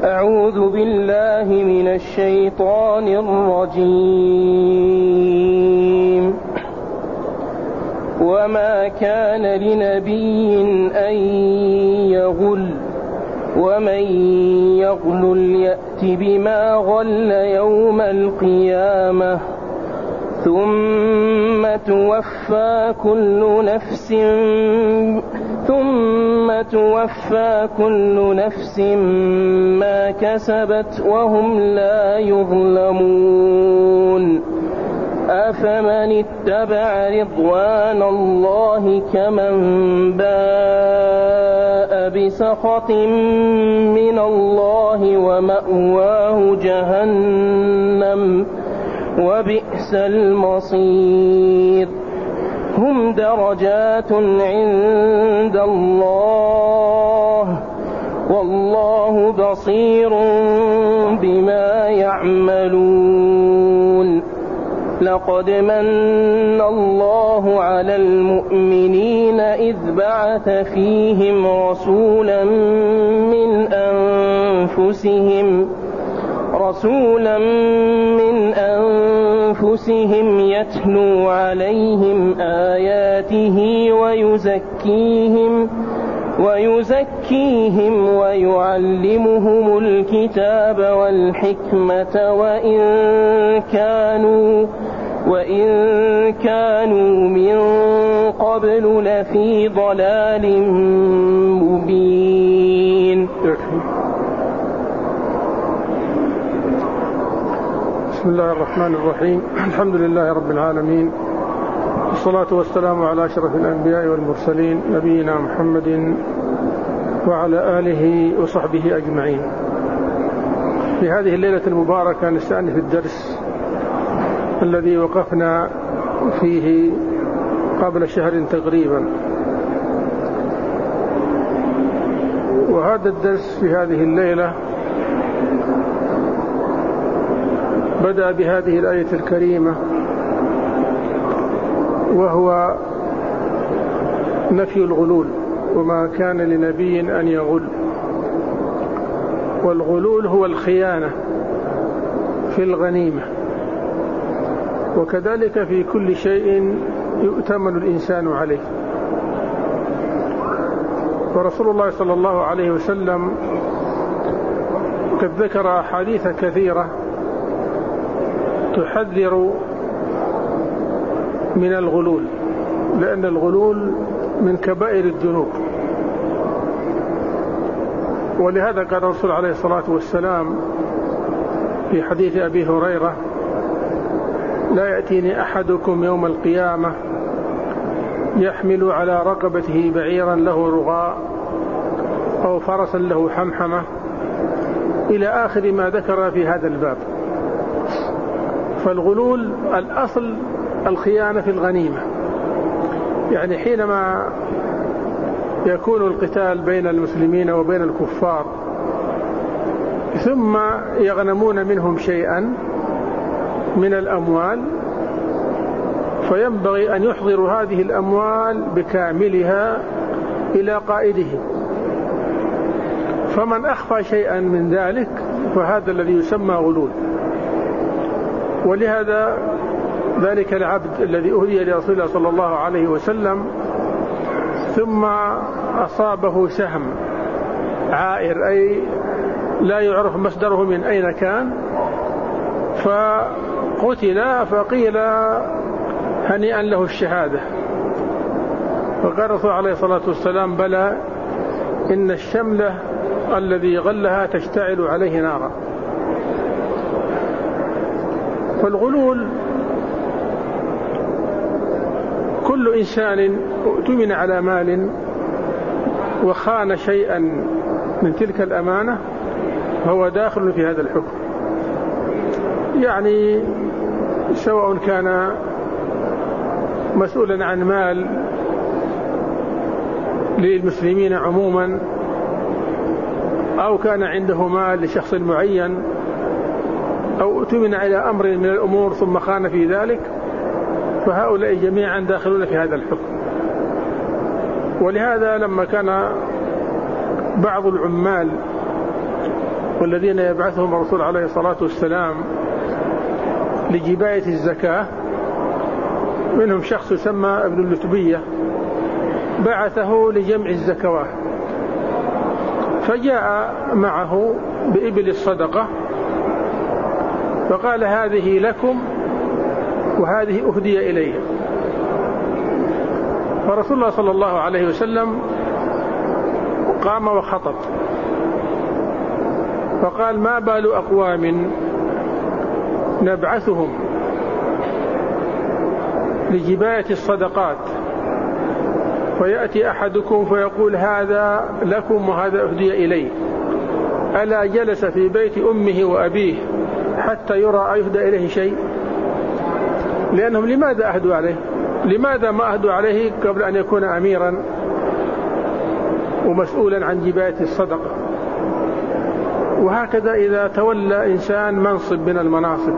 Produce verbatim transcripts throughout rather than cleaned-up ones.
أعوذ بالله من الشيطان الرجيم. وما كان لنبي أن يغل ومن يغل يأت بما غل يوم القيامة ثم توفى كل نفس ثم توفى كل نفس ما كسبت وهم لا يظلمون. أفمن اتبع رضوان الله كمن باء بسخط من الله ومأواه جهنم وبئس المصير. هم درجات عند الله والله بصير بما يعملون. لقد من الله على المؤمنين إذ بعث فيهم رسولا من أنفسهم رسولا من أنفسهم يتلو عليهم آياته ويزكيهم ويزكيهم ويعلمهم الكتاب والحكمة وإن كانوا وإن كانوا من قبل لفي ضلال مبين. بسم الله الرحمن الرحيم. الحمد لله رب العالمين، والصلاة والسلام على أشرف الأنبياء والمرسلين نبينا محمد وعلى آله وصحبه أجمعين. في هذه الليلة المباركة نستأنف الدرس الذي وقفنا فيه قبل شهر تقريبا، وهذا الدرس في هذه الليلة بدأ بهذه الآية الكريمة، وهو نفي الغلول. وما كان لنبي أن يغل، والغلول هو الخيانة في الغنيمة، وكذلك في كل شيء يؤتمن الإنسان عليه. ورسول الله صلى الله عليه وسلم قد ذكر أحاديث كثيرة تحذر من الغلول، لأن الغلول من كبائر الذنوب. ولهذا قال الرسول عليه الصلاة والسلام في حديث أبي هريرة: لا يأتيني أحدكم يوم القيامة يحمل على رقبته بعيرا له رغاء أو فرسا له حمحمة، إلى آخر ما ذكر في هذا الباب. فالغلول الأصل الخيانة في الغنيمة، يعني حينما يكون القتال بين المسلمين وبين الكفار ثم يغنمون منهم شيئا من الأموال، فينبغي أن يحضروا هذه الأموال بكاملها إلى قائده، فمن أخفى شيئا من ذلك فهذا الذي يسمى غلول. ولهذا ذلك العبد الذي أهدي لرسول الله صلى الله عليه وسلم ثم أصابه سهم عائر، أي لا يعرف مصدره من أين كان، فقتل، فقيل هنيئا له الشهادة، فقال الرسول عليه الصلاة والسلام: بلى، إن الشملة الذي غلها تشتعل عليه نارا. فالغلول كل إنسان اؤتمن على مال وخان شيئا من تلك الأمانة فهو داخل في هذا الحكم، يعني سواء كان مسؤولا عن مال للمسلمين عموما أو كان عنده مال لشخص معين أو اؤتمن على أمر من الأمور ثم خان في ذلك، فهؤلاء جميعا داخلون في هذا الحكم. ولهذا لما كان بعض العمال والذين يبعثهم الرسول عليه الصلاة والسلام لجباية الزكاة، منهم شخص يسمى ابن اللتبية بعثه لجمع الزكوات، فجاء معه بإبل الصدقة فقال هذه لكم وهذه أهدي إليه. فرسول الله صلى الله عليه وسلم قام وخطب فقال ما بال أقوام نبعثهم لجباية الصدقات فيأتي أحدكم فيقول هذا لكم وهذا أهدي إليه، ألا جلس في بيت أمه وأبيه حتى يرى أيهدى إليه شيء؟ لأنهم لماذا أهدوا عليه؟ لماذا ما أهدوا عليه قبل أن يكون أميرا ومسؤولا عن جباية الصدقة؟ وهكذا إذا تولى إنسان منصب من المناصب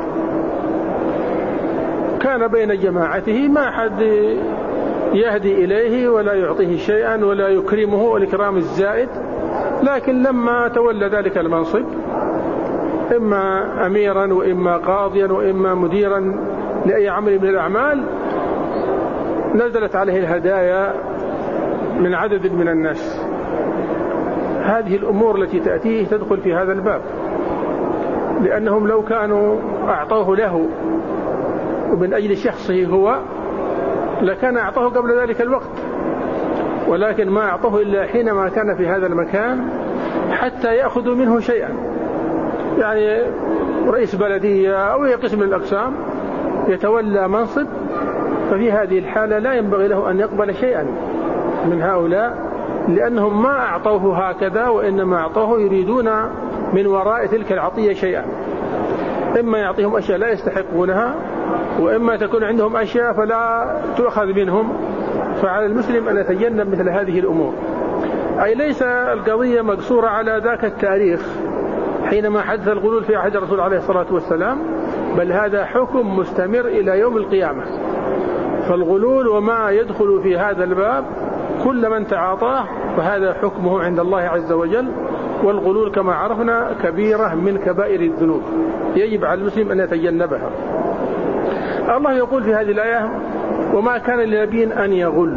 كان بين جماعته ما حد يهدي إليه ولا يعطيه شيئا ولا يكرمه الإكرام الزائد، لكن لما تولى ذلك المنصب إما أميرا وإما قاضيا وإما مديرا لأي عمل من الأعمال نزلت عليه الهدايا من عدد من الناس. هذه الأمور التي تأتيه تدخل في هذا الباب، لأنهم لو كانوا أعطوه له ومن أجل شخصه هو لكان أعطوه قبل ذلك الوقت، ولكن ما أعطوه إلا حينما كان في هذا المكان حتى يأخذوا منه شيئا، يعني رئيس بلدية أو أي قسم من الأقسام يتولى منصب، ففي هذه الحالة لا ينبغي له أن يقبل شيئا من هؤلاء، لأنهم ما أعطوه هكذا وإنما أعطوه يريدون من وراء تلك العطية شيئا، إما يعطيهم أشياء لا يستحقونها وإما تكون عندهم أشياء فلا تؤخذ منهم. فعلى المسلم أن يتجنب مثل هذه الأمور. أي ليس القضية مقصورة على ذاك التاريخ حينما حدث الغلول في عهد الرسول عليه الصلاة والسلام، بل هذا حكم مستمر إلى يوم القيامة. فالغلول وما يدخل في هذا الباب كل من تعاطاه فهذا حكمه عند الله عز وجل، والغلول كما عرفنا كبيرة من كبائر الذنوب يجب على المسلم أن يتجنبها. الله يقول في هذه الآية وما كان لنبي أن يغل،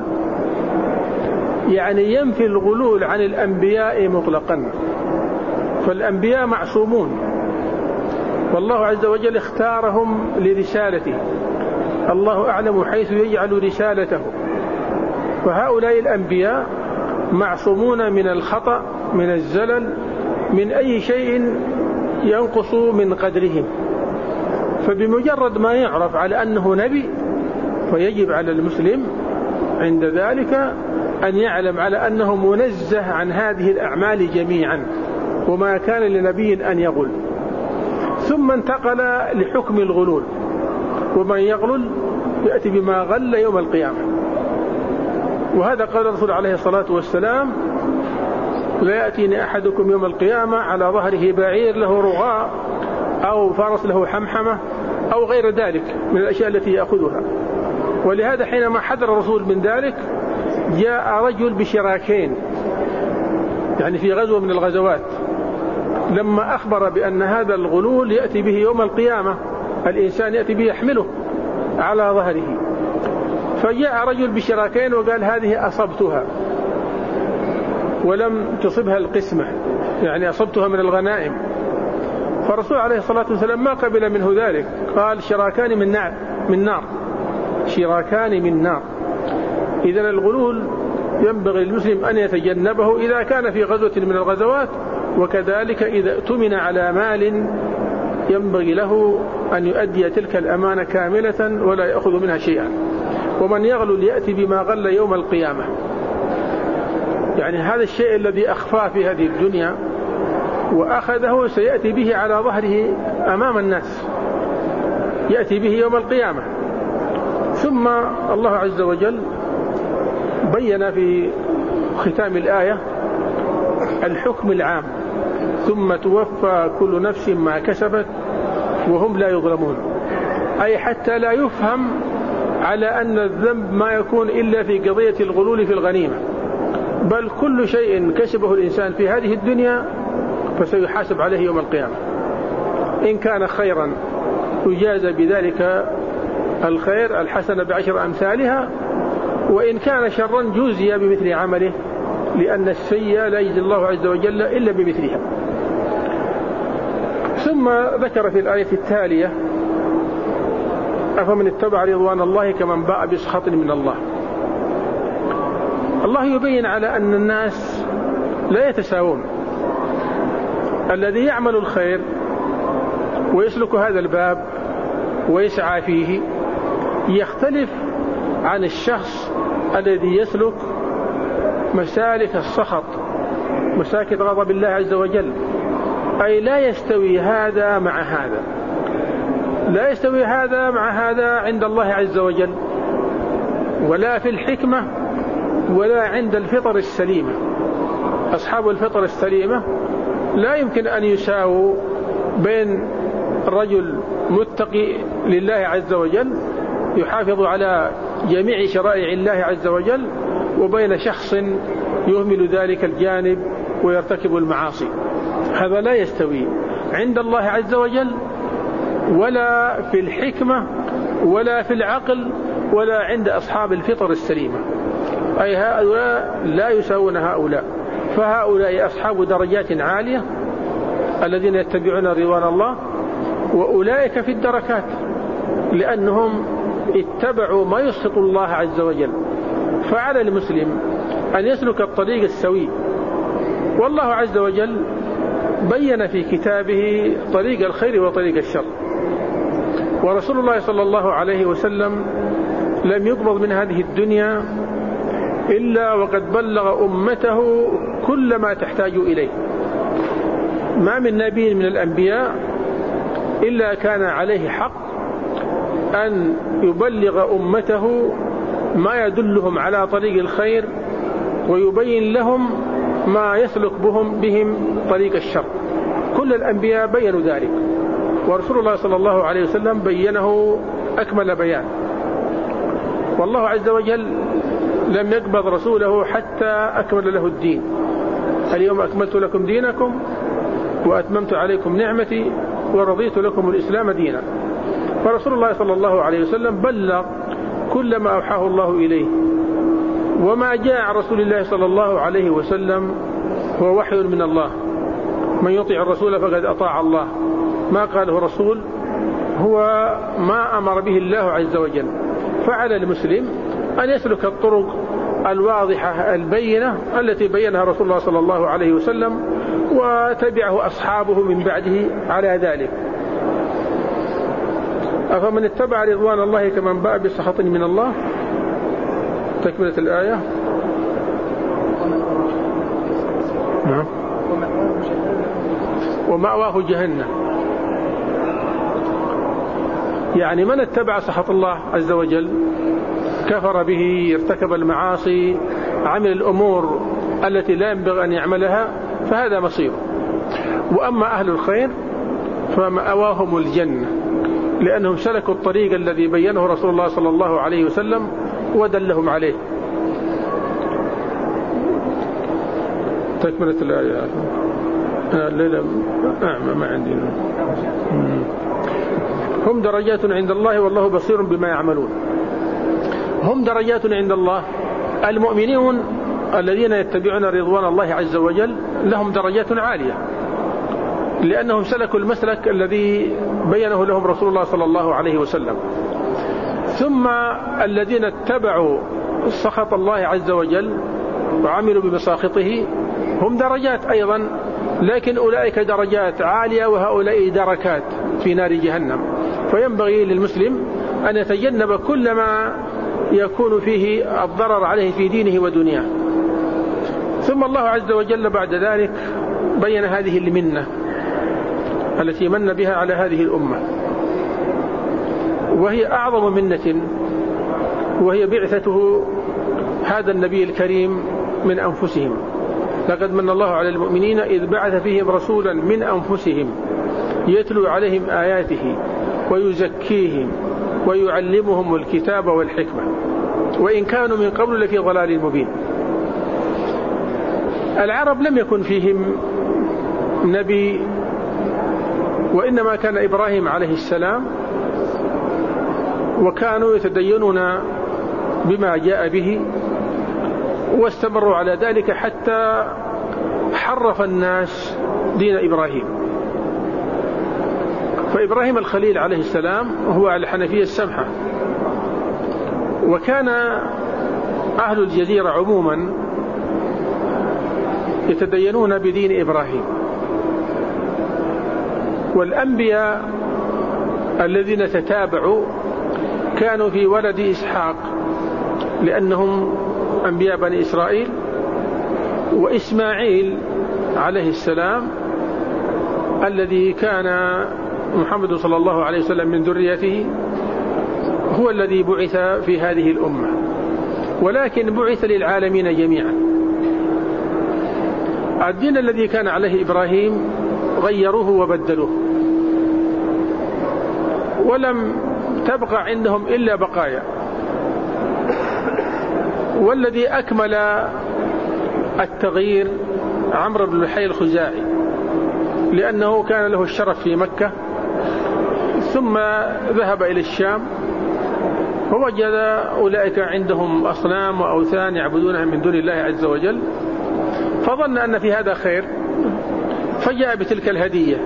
يعني ينفي الغلول عن الأنبياء مطلقا، فالأنبياء معصومون والله عز وجل اختارهم لرسالته، الله أعلم حيث يجعل رسالته، فهؤلاء الأنبياء معصومون من الخطأ من الزلل من أي شيء ينقص من قدرهم. فبمجرد ما يعرف على أنه نبي فيجب على المسلم عند ذلك أن يعلم على أنه منزه عن هذه الأعمال جميعا، وما كان لنبي أن يغل. ثم انتقل لحكم الغلول، ومن يغلل يأتي بما غل يوم القيامة. وهذا قال الرسول عليه الصلاة والسلام لا يأتيني أحدكم يوم القيامة على ظهره بعير له رغاء أو فرس له حمحمة أو غير ذلك من الأشياء التي يأخذها. ولهذا حينما حذر الرسول من ذلك جاء رجل بشراكين، يعني في غزوة من الغزوات، لما أخبر بأن هذا الغلول يأتي به يوم القيامة، الإنسان يأتي به يحمله على ظهره، فجاء رجل بشراكين وقال هذه أصبتها ولم تصبها القسمة، يعني أصبتها من الغنائم. فالرسول عليه الصلاة والسلام ما قبل منه ذلك، قال شراكان من نار من نار شراكان من نار. إذن الغلول ينبغي المسلم أن يتجنبه إذا كان في غزوة من الغزوات، وكذلك إذا اؤتمن على مال ينبغي له أن يؤدي تلك الأمانة كاملة ولا يأخذ منها شيئا. ومن يغلل يأتي بما غل يوم القيامة، يعني هذا الشيء الذي أخفاه في هذه الدنيا وأخذه سيأتي به على ظهره أمام الناس، يأتي به يوم القيامة. ثم الله عز وجل بين في ختام الآية الحكم العام، ثم توفى كل نفس ما كسبت وهم لا يظلمون، أي حتى لا يفهم على أن الذنب ما يكون إلا في قضية الغلول في الغنيمة، بل كل شيء كسبه الإنسان في هذه الدنيا فسيحاسب عليه يوم القيامة. إن كان خيرا يجازى بذلك الخير الحسنة بعشر أمثالها، وإن كان شرا جوزي بمثل عمله، لأن السيئة لا يجزي الله عز وجل إلا بمثلها. ثم ذكر في الآية التالية: أفمن اتبع رضوان الله كمن باء بسخط من الله. الله يبين على أن الناس لا يتساوون. الذي يعمل الخير ويسلك هذا الباب ويسعى فيه يختلف عن الشخص الذي يسلك مسالك السخط، مسالك غضب الله عز وجل. أي لا يستوي هذا مع هذا، لا يستوي هذا مع هذا عند الله عز وجل، ولا في الحكمة، ولا عند الفطر السليمة. أصحاب الفطر السليمة لا يمكن أن يساووا بين رجل متقي لله عز وجل يحافظ على جميع شرائع الله عز وجل، وبين شخص يهمل ذلك الجانب ويرتكب المعاصي. هذا لا يستوي عند الله عز وجل، ولا في الحكمة، ولا في العقل، ولا عند أصحاب الفطر السليمة. أي هؤلاء لا يساوون هؤلاء. فهؤلاء أصحاب درجات عالية الذين يتبعون رضوان الله، وأولئك في الدركات لأنهم اتبعوا ما يسخط الله عز وجل. فعلى المسلم أن يسلك الطريق السوي، والله عز وجل بين في كتابه طريق الخير وطريق الشر. ورسول الله صلى الله عليه وسلم لم يقبض من هذه الدنيا إلا وقد بلغ أمته كل ما تحتاج إليه. ما من نبي من الأنبياء إلا كان عليه حق أن يبلغ أمته ما يدلهم على طريق الخير، ويبين لهم ما يسلك بهم بهم طريق الشر. كل الأنبياء بينوا ذلك، ورسول الله صلى الله عليه وسلم بينه أكمل بيان. والله عز وجل لم يقبض رسوله حتى أكمل له الدين. اليوم أكملت لكم دينكم وأتممت عليكم نعمتي ورضيت لكم الإسلام دينا. فرسول الله صلى الله عليه وسلم بلغ كل ما أوحاه الله إليه، وما جاء عن رسول الله صلى الله عليه وسلم هو وحي من الله. من يطيع الرسول فقد أطاع الله. ما قاله رسول هو ما أمر به الله عز وجل. فعلى المسلم أن يسلك الطرق الواضحة البينة التي بينها رسول الله صلى الله عليه وسلم، وتبعه أصحابه من بعده على ذلك. أفمن اتبع رضوان الله كمن باء بسخط من الله. تكملة الآية. نعم. ومأواه جهنم. يعني من اتبع سخط الله عز وجل، كفر به، ارتكب المعاصي، عمل الأمور التي لا ينبغي أن يعملها، فهذا مصيره. وأما أهل الخير فمأواهم الجنة، لأنهم سلكوا الطريق الذي بينه رسول الله صلى الله عليه وسلم ودلهم عليه. تكملة الآية. آه لا لا آه ما عندي. هم درجات عند الله والله بصير بما يعملون. هم درجات عند الله. المؤمنون الذين يتبعون رضوان الله عز وجل لهم درجات عالية، لأنهم سلكوا المسلك الذي بينه لهم رسول الله صلى الله عليه وسلم. ثم الذين اتبعوا سخط الله عز وجل وعملوا بمساخطه هم درجات أيضا، لكن أولئك درجات عالية وهؤلاء دركات في نار جهنم. فينبغي للمسلم أن يتجنب كل ما يكون فيه الضرر عليه في دينه ودنياه. ثم الله عز وجل بعد ذلك بين هذه المنة التي من بها على هذه الأمة، وهي أعظم منة، وهي بعثته هذا النبي الكريم من أنفسهم. لقد من الله على المؤمنين إذ بعث فيهم رسولا من أنفسهم يتلو عليهم آياته ويزكيهم ويعلمهم الكتاب والحكمة وإن كانوا من قبل لفي ضلال مبين. العرب لم يكن فيهم نبي، وإنما كان إبراهيم عليه السلام، وكانوا يتدينون بما جاء به واستمروا على ذلك حتى حرف الناس دين إبراهيم. فإبراهيم الخليل عليه السلام هو على الحنفية السمحة، وكان أهل الجزيرة عموما يتدينون بدين إبراهيم. والأنبياء الذين تتابعوا كانوا في ولد إسحاق، لأنهم أنبياء بني إسرائيل، وإسماعيل عليه السلام الذي كان محمد صلى الله عليه وسلم من ذريته هو الذي بعث في هذه الأمة، ولكن بعث للعالمين جميعا. الدين الذي كان عليه إبراهيم غيروه وبدلوه، ولم تبقى عندهم إلا بقايا. والذي أكمل التغيير عمرو بن لحي الخزاعي، لأنه كان له الشرف في مكة، ثم ذهب إلى الشام فوجد أولئك عندهم أصنام وأوثان يعبدونها من دون الله عز وجل، فظن أن في هذا خير، فجاء بتلك الهدية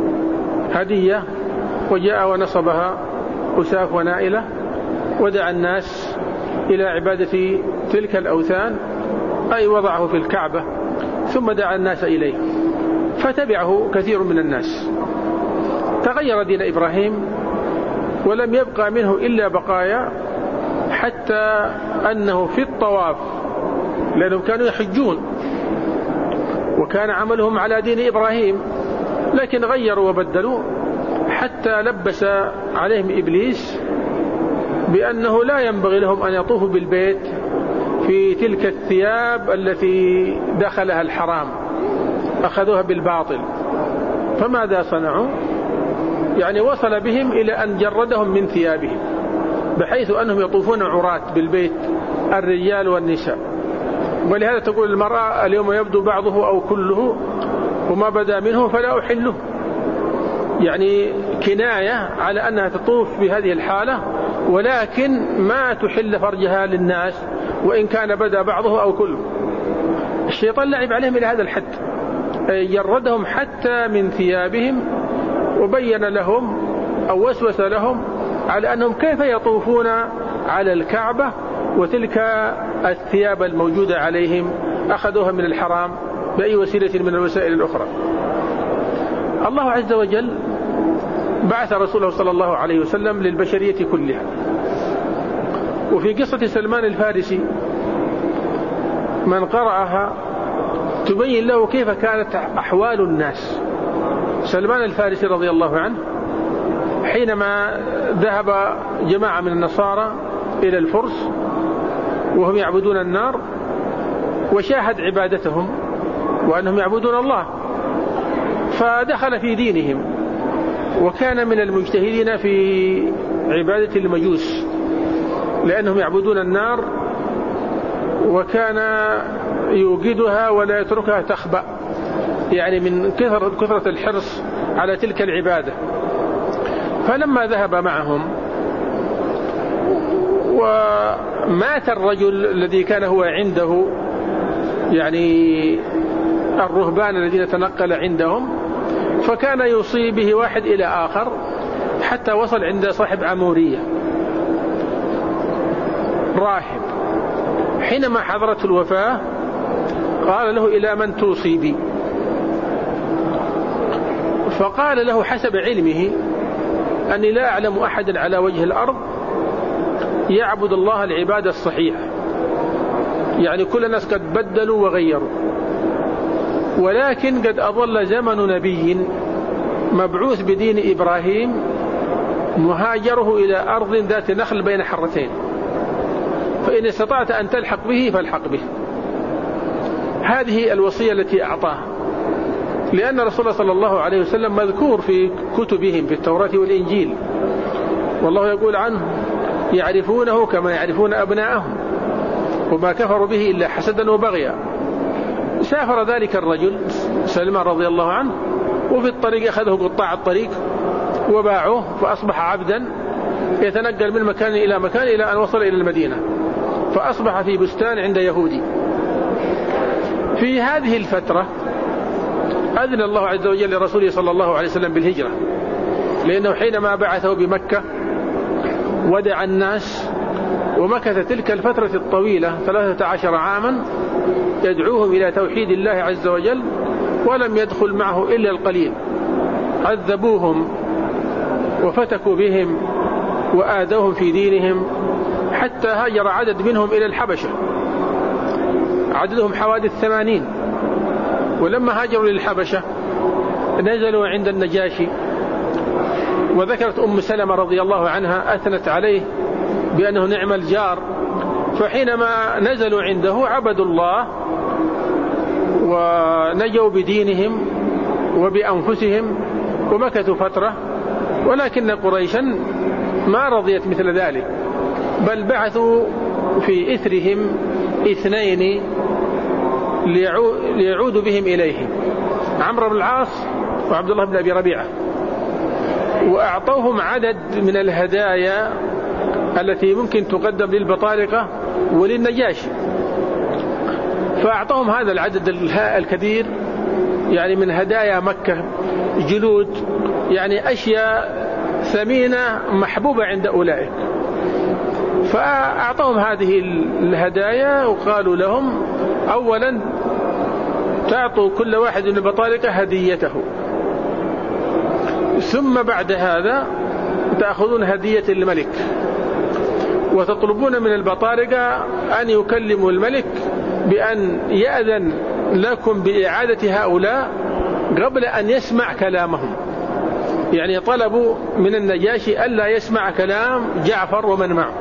هدية وجاء ونصبها أساف ونائلة، ودعا الناس إلى عبادة تلك الأوثان، أي وضعه في الكعبة ثم دعا الناس إليه، فتبعه كثير من الناس. تغير دين إبراهيم ولم يبقى منه إلا بقايا، حتى أنه في الطواف، لأنهم كانوا يحجون وكان عملهم على دين إبراهيم، لكن غيروا وبدلوا، حتى لبس عليهم إبليس بأنه لا ينبغي لهم أن يطوفوا بالبيت في تلك الثياب التي دخلها الحرام، أخذوها بالباطل. فماذا صنعوا؟ يعني وصل بهم إلى أن جردهم من ثيابهم، بحيث أنهم يطوفون عراة بالبيت الرجال والنساء. ولهذا تقول المرأة اليوم يبدو بعضه أو كله، وما بدا منه فلا أحله، يعني كناية على أنها تطوف بهذه الحالة، ولكن ما تحل فرجها للناس وإن كان بدا بعضه أو كله. الشيطان لعب عليهم إلى هذا الحد، جردهم حتى من ثيابهم، وبين لهم أو وسوس لهم على أنهم كيف يطوفون على الكعبة وتلك الثياب الموجودة عليهم أخذوها من الحرام بأي وسيلة من الوسائل الأخرى. الله عز وجل بعث رسوله صلى الله عليه وسلم للبشرية كلها. وفي قصة سلمان الفارسي من قرأها تبين له كيف كانت أحوال الناس. سلمان الفارسي رضي الله عنه حينما ذهب جماعة من النصارى إلى الفرس وهم يعبدون النار، وشاهد عبادتهم وأنهم يعبدون الله، فدخل في دينهم، وكان من المجتهدين في عبادة المجوس لأنهم يعبدون النار، وكان يوقدها ولا يتركها تخبأ، يعني من كثرة, كثرة الحرص على تلك العبادة. فلما ذهب معهم ومات الرجل الذي كان هو عنده، يعني الرهبان الذين تنقل عندهم، فكان يوصي به واحد إلى آخر حتى وصل عند صاحب عمورية راهب. حينما حضرت الوفاة قال له: إلى من توصي بي؟ فقال له حسب علمه: أني لا أعلم أحدا على وجه الأرض يعبد الله العبادة الصحيحة، يعني كل الناس قد بدلوا وغيروا، ولكن قد أضل زمن نبي مبعوث بدين إبراهيم مهاجره إلى أرض ذات نخل بين حرتين، فإن استطعت أن تلحق به فالحق به. هذه الوصية التي أعطاها، لأن رسول الله صلى الله عليه وسلم مذكور في كتبهم في التوراة والإنجيل، والله يقول عنه: يعرفونه كما يعرفون أبناءهم وما كفروا به إلا حسدا وبغيا. سافر ذلك الرجل سلمان رضي الله عنه، وفي الطريق أخذه قطاع الطريق وباعوه، فأصبح عبدا يتنقل من مكان إلى مكان إلى أن وصل إلى المدينة، فأصبح في بستان عند يهودي. في هذه الفترة أذن الله عز وجل لرسوله صلى الله عليه وسلم بالهجرة، لأنه حينما بعثه بمكة ودع الناس ومكث تلك الفترة الطويلة ثلاثة عشر عاما يدعوهم إلى توحيد الله عز وجل، ولم يدخل معه إلا القليل. عذبوهم وفتكوا بهم وآذوهم في دينهم، حتى هاجر عدد منهم إلى الحبشة، عددهم حوادث ثمانين. ولما هاجروا للحبشة نزلوا عند النجاشي، وذكرت أم سلمة رضي الله عنها أثنت عليه بأنه نعم الجار. فحينما نزلوا عنده عبدوا الله ونجوا بدينهم وبأنفسهم ومكثوا فترة، ولكن قريشا ما رضيت مثل ذلك، بل بعثوا في إثرهم اثنين ليعودوا بهم إليهم، عمرو بن العاص وعبد الله بن أبي ربيعة، وأعطوهم عدد من الهدايا التي ممكن تقدم للبطارقة وللنجاشي. فأعطوهم هذا العدد الكثير يعني من هدايا مكة، جلود، يعني أشياء ثمينة محبوبة عند أولئك. فأعطوهم هذه الهدايا وقالوا لهم أولا تعطوا كل واحد من البطارقة هديته، ثم بعد هذا تأخذون هدية الملك، وتطلبون من البطارقة أن يكلموا الملك بأن يأذن لكم بإعادة هؤلاء قبل أن يسمع كلامهم. يعني طلبوا من النجاشي ألا يسمع كلام جعفر ومن معه.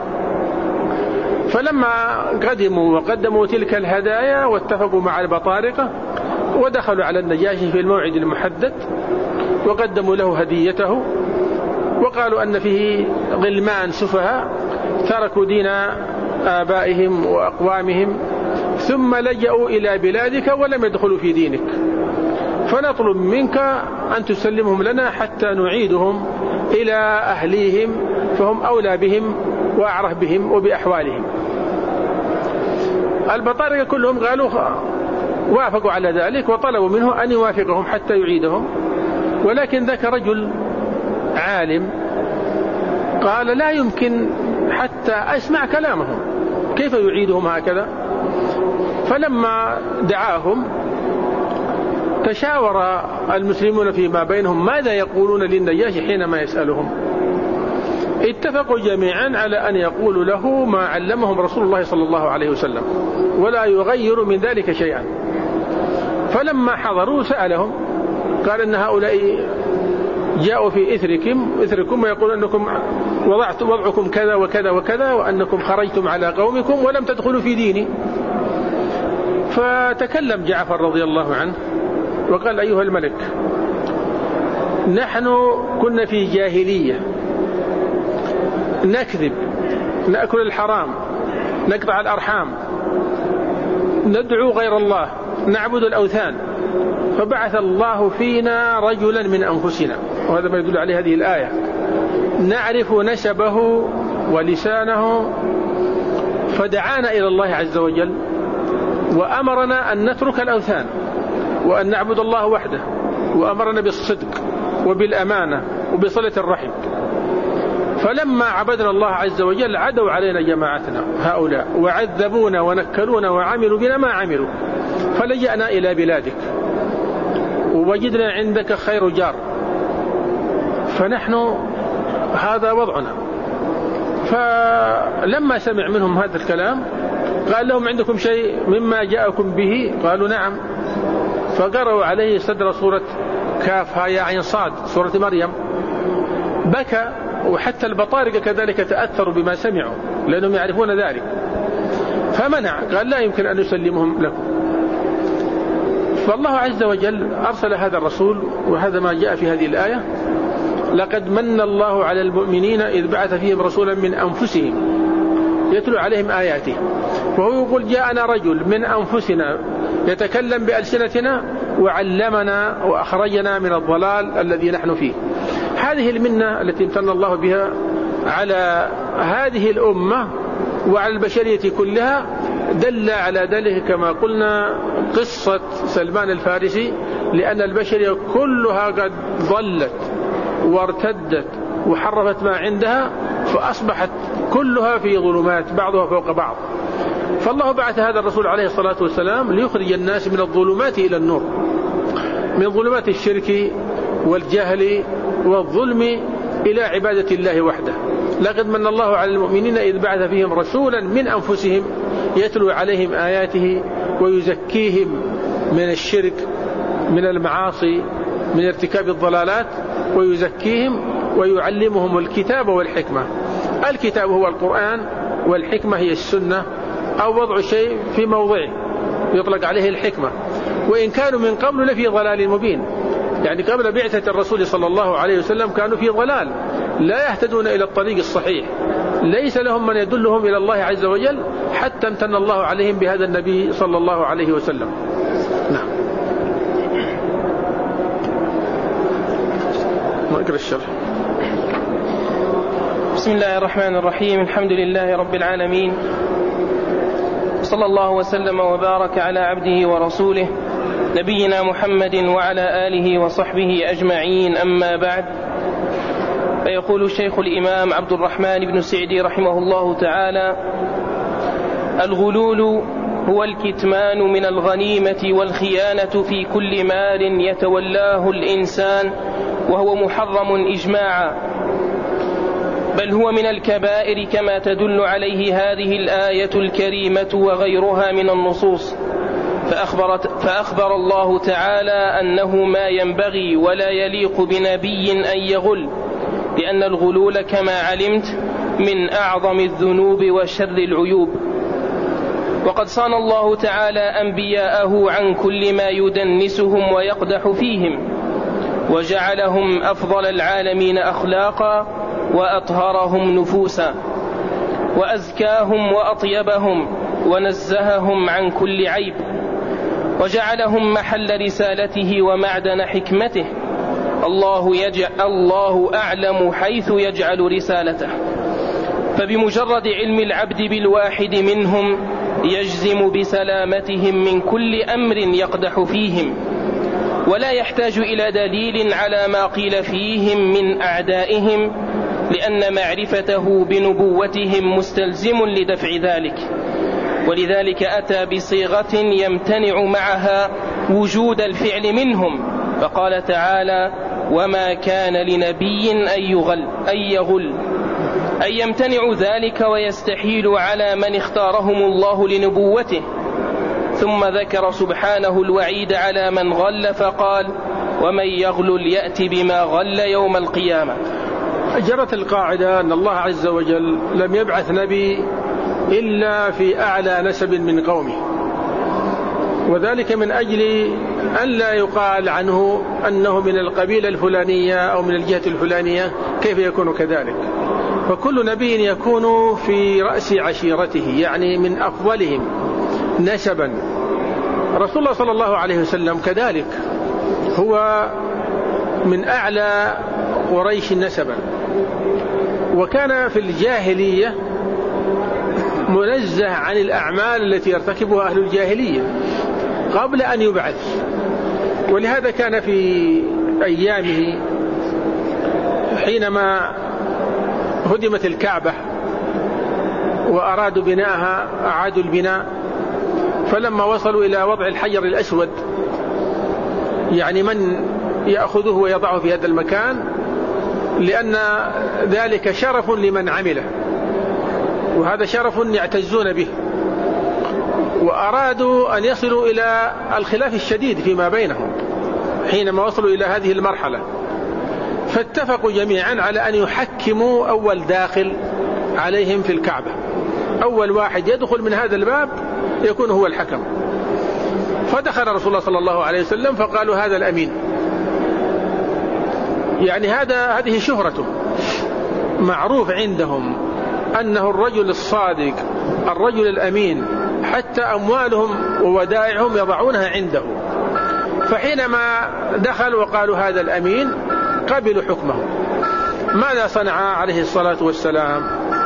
فلما قدموا وقدموا تلك الهدايا واتفقوا مع البطارقة ودخلوا على النجاشي في الموعد المحدد وقدموا له هديته، وقالوا أن فيه غلمان سفهاء تركوا دين آبائهم وأقوامهم ثم لجأوا إلى بلادك ولم يدخلوا في دينك، فنطلب منك أن تسلمهم لنا حتى نعيدهم إلى أهليهم، فهم أولى بهم وأعرف بهم وبأحوالهم. البطارقة كلهم قالوا وافقوا على ذلك، وطلبوا منه أن يوافقهم حتى يعيدهم. ولكن ذاك رجل عالم قال لا يمكن حتى أسمع كلامهم، كيف يعيدهم هكذا؟ فلما دعاهم تشاور المسلمون فيما بينهم ماذا يقولون للنجاشي حينما يسألهم. اتفقوا جميعا على أن يقولوا له ما علمهم رسول الله صلى الله عليه وسلم ولا يغير من ذلك شيئا. فلما حضروا سألهم قال إن هؤلاء جاءوا في إثركم إثركم ويقول أنكم وضعت وضعكم كذا وكذا وكذا، وأنكم خرجتم على قومكم ولم تدخلوا في ديني. فتكلم جعفر رضي الله عنه وقال أيها الملك، نحن كنا في جاهلية، نكذب، نأكل الحرام، نقطع الأرحام، ندعو غير الله، نعبد الأوثان، فبعث الله فينا رجلا من أنفسنا، وهذا ما يدل عليه هذه الآية، نعرف نسبه ولسانه، فدعانا إلى الله عز وجل وأمرنا أن نترك الأوثان وأن نعبد الله وحده، وأمرنا بالصدق وبالأمانة وبصلة الرحم. فلما عبدنا الله عز وجل عدوا علينا جماعتنا هؤلاء وعذبونا ونكلونا وعملوا بنا ما عملوا، فلجأنا إلى بلادك ووجدنا عندك خير جار، فنحن هذا وضعنا. فلما سمع منهم هذا الكلام قال لهم عندكم شيء مما جاءكم به؟ قالوا نعم. فقرأوا عليه صدر سورة كاف ها يا عين صاد، سورة مريم. بكى، وحتى البطارقة كذلك تأثروا بما سمعوا لأنهم يعرفون ذلك، فمنع، قال لا يمكن أن نسلمهم لكم. فالله عز وجل أرسل هذا الرسول، وهذا ما جاء في هذه الآية: لقد من الله على المؤمنين إذ بعث فيهم رسولا من أنفسهم يتلو عليهم آياته. وهو يقول جاءنا رجل من أنفسنا يتكلم بألسنتنا وعلمنا وأخرجنا من الضلال الذي نحن فيه. هذه المنة التي امتن الله بها على هذه الأمة وعلى البشرية كلها دل على ذلك كما قلنا قصة سلمان الفارسي، لأن البشرية كلها قد ضلت وارتدت وحرفت ما عندها، فأصبحت كلها في ظلمات بعضها فوق بعض. فالله بعث هذا الرسول عليه الصلاة والسلام ليخرج الناس من الظلمات إلى النور، من ظلمات الشرك والجهل والظلم إلى عبادة الله وحده. لقد من الله على المؤمنين إذ بعث فيهم رسولا من أنفسهم يتلو عليهم آياته ويزكيهم من الشرك، من المعاصي، من ارتكاب الضلالات، ويزكيهم ويعلمهم الكتاب والحكمة. الكتاب هو القرآن، والحكمة هي السنة، أو وضع شيء في موضعه يطلق عليه الحكمة. وإن كانوا من قبل لفي ضلال مبين، يعني قبل بعثة الرسول صلى الله عليه وسلم كانوا في ضلال، لا يهتدون إلى الطريق الصحيح، ليس لهم من يدلهم إلى الله عز وجل، حتى امتن الله عليهم بهذا النبي صلى الله عليه وسلم. نعم. نقرأ الشرح. بسم الله الرحمن الرحيم. الحمد لله رب العالمين، صلى الله وسلم وبارك على عبده ورسوله نبينا محمد وعلى آله وصحبه أجمعين. أما بعد، فيقول الشيخ الإمام عبد الرحمن بن سعدي رحمه الله تعالى: الغلول هو الكتمان من الغنيمة والخيانة في كل مال يتولاه الإنسان، وهو محرم إجماعا، بل هو من الكبائر كما تدل عليه هذه الآية الكريمة وغيرها من النصوص. فأخبرت فأخبر الله تعالى أنه ما ينبغي ولا يليق بنبي أن يغل، لأن الغلول كما علمت من أعظم الذنوب وشر العيوب. وقد صان الله تعالى أنبياءه عن كل ما يدنسهم ويقدح فيهم، وجعلهم أفضل العالمين أخلاقا وأطهرهم نفوسا وأزكاهم وأطيبهم ونزههم عن كل عيب، وجعلهم محل رسالته ومعدن حكمته. الله, يجعل الله أعلم حيث يجعل رسالته، فبمجرد علم العبد بالواحد منهم يجزم بسلامتهم من كل أمر يقدح فيهم، ولا يحتاج إلى دليل على ما قيل فيهم من أعدائهم، لأن معرفته بنبوتهم مستلزم لدفع ذلك. ولذلك أتى بصيغة يمتنع معها وجود الفعل منهم، فقال تعالى: وما كان لنبي أن يغل, أن يغل أي يمتنع ذلك ويستحيل على من اختارهم الله لنبوته. ثم ذكر سبحانه الوعيد على من غل فقال: ومن يغلل يأتي بما غل يوم القيامة. جرت القاعدة أن الله عز وجل لم يبعث نبي إلا في أعلى نسب من قومه، وذلك من أجل أن لا يقال عنه أنه من القبيلة الفلانية أو من الجهة الفلانية، كيف يكون كذلك؟ فكل نبي يكون في رأس عشيرته، يعني من أفضلهم نسبا. رسول الله صلى الله عليه وسلم كذلك هو من أعلى قريش نسبا، وكان في الجاهلية منزه عن الأعمال التي يرتكبها أهل الجاهلية قبل أن يبعث. ولهذا كان في أيامه حينما هدمت الكعبة وأرادوا بناءها أعادوا البناء، فلما وصلوا إلى وضع الحجر الأسود، يعني من يأخذه ويضعه في هذا المكان، لأن ذلك شرف لمن عمله، وهذا شرف يعتزون به، وأرادوا أن يصلوا إلى الخلاف الشديد فيما بينهم حينما وصلوا إلى هذه المرحلة، فاتفقوا جميعا على أن يحكموا أول داخل عليهم في الكعبة، أول واحد يدخل من هذا الباب يكون هو الحكم. فدخل رسول الله صلى الله عليه وسلم فقالوا: هذا الأمين، يعني هذا هذه شهرته، معروف عندهم أنه الرجل الصادق الرجل الأمين. حتى أموالهم وودائعهم يضعونها عنده. فحينما دخلوا وقالوا هذا الأمين قبلوا حكمه. ماذا صنع عليه الصلاة والسلام؟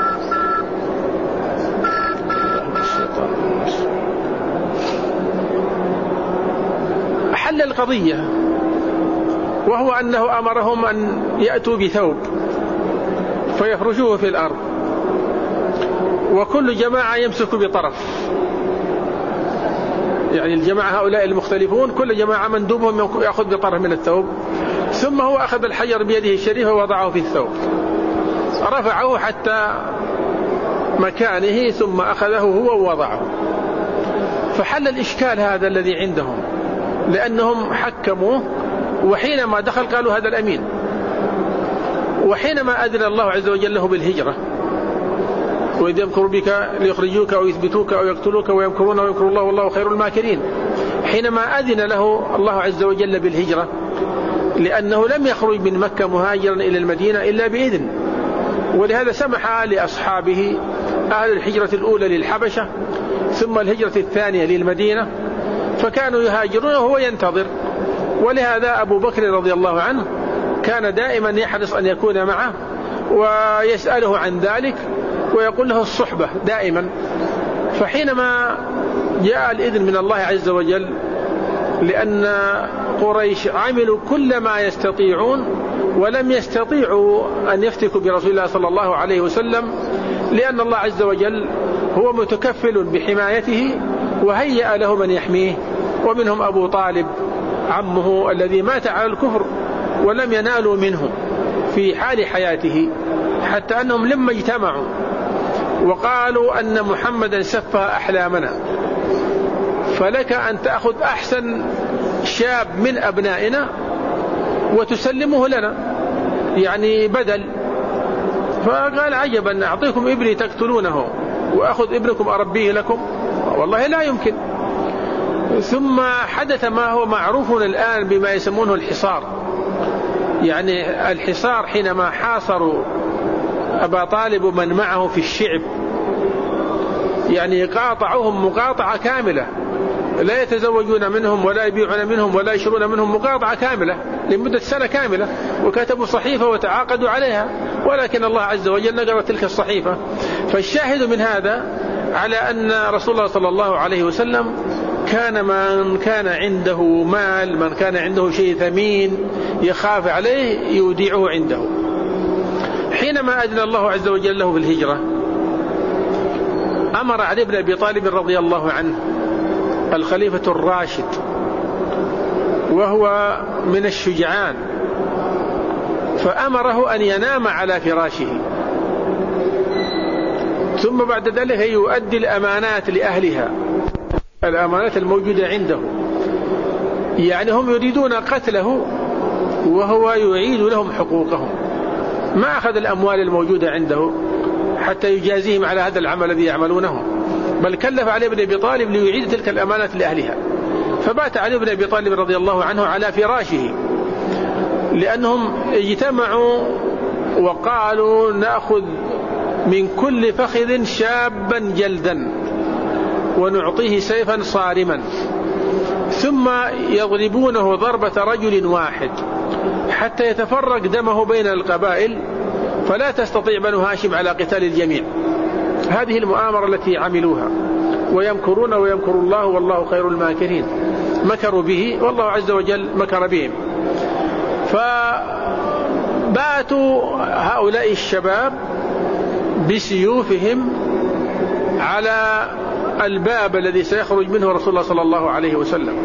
حل القضية، وهو أنه أمرهم أن يأتوا بثوب فيفرشوه في الأرض، وكل جماعة يمسك بطرف، يعني الجماعة هؤلاء المختلفون كل جماعة مندوبهم يأخذ بطرف من الثوب، ثم هو أخذ الحجر بيده الشريفة ووضعه في الثوب، رفعه حتى مكانه ثم أخذه هو ووضعه. فحل الإشكال هذا الذي عندهم، لأنهم حكموه، وحينما دخل قالوا هذا الأمين. وحينما أذن الله عز وجل له بالهجرة، وإذ يمكر بك ليخرجوك أو يثبتوك أو يقتلوك ويمكرون ويمكر الله والله خير الماكرين، حينما أذن له الله عز وجل بالهجرة، لأنه لم يخرج من مكة مهاجرا إلى المدينة إلا بإذن، ولهذا سمح لأصحابه أهل الهجرة الأولى للحبشة ثم الهجرة الثانية للمدينة، فكانوا يهاجرون وهو ينتظر. ولهذا أبو بكر رضي الله عنه كان دائما يحرص أن يكون معه ويسأله عن ذلك ويقول له الصحبة دائما. فحينما جاء الإذن من الله عز وجل، لأن قريش عملوا كل ما يستطيعون ولم يستطيعوا أن يفتكوا برسول الله صلى الله عليه وسلم، لأن الله عز وجل هو متكفل بحمايته وهيأ له من يحميه، ومنهم أبو طالب عمه الذي مات على الكفر ولم ينالوا منه في حال حياته، حتى أنهم لما اجتمعوا وقالوا أن محمدا سفه أحلامنا، فلك أن تأخذ أحسن شاب من أبنائنا وتسلمه لنا، يعني بدل. فقال عجبا، أعطيكم ابني تقتلونه وأخذ ابنكم أربيه لكم؟ والله لا يمكن. ثم حدث ما هو معروف الآن بما يسمونه الحصار، يعني الحصار حينما حاصروا أبا طالب ومن معه في الشعب، يعني قاطعوهم مقاطعة كاملة، لا يتزوجون منهم ولا يبيعون منهم ولا يشرون منهم، مقاطعة كاملة لمدة سنة كاملة، وكتبوا صحيفة وتعاقدوا عليها، ولكن الله عز وجل نقر تلك الصحيفة. فالشاهد من هذا على أن رسول الله صلى الله عليه وسلم كان من كان عنده مال، من كان عنده شيء ثمين يخاف عليه يوديعه عنده. حينما أذن الله عز وجل له بالهجرة، أمر علي بن أبي طالب رضي الله عنه الخليفة الراشد، وهو من الشجعان، فأمره أن ينام على فراشه، ثم بعد ذلك يؤدي الأمانات لأهلها، الأمانات الموجودة عنده، يعني هم يريدون قتله وهو يعيد لهم حقوقهم. ما أخذ الأموال الموجودة عنده حتى يجازيهم على هذا العمل الذي يعملونه، بل كلف علي بن أبي طالب ليعيد تلك الأمانات لأهلها. فبات علي بن أبي طالب رضي الله عنه على فراشه، لأنهم اجتمعوا وقالوا نأخذ من كل فخذ شابا جلدا ونعطيه سيفا صارما، ثم يضربونه ضربة رجل واحد حتى يتفرق دمه بين القبائل، فلا تستطيع بنو هاشم على قتال الجميع. هذه المؤامرة التي عملوها، ويمكرون ويمكر الله والله خير الماكرين. مكروا به والله عز وجل مكر بهم. فباتوا هؤلاء الشباب بسيوفهم على الباب الذي سيخرج منه رسول الله صلى الله عليه وسلم،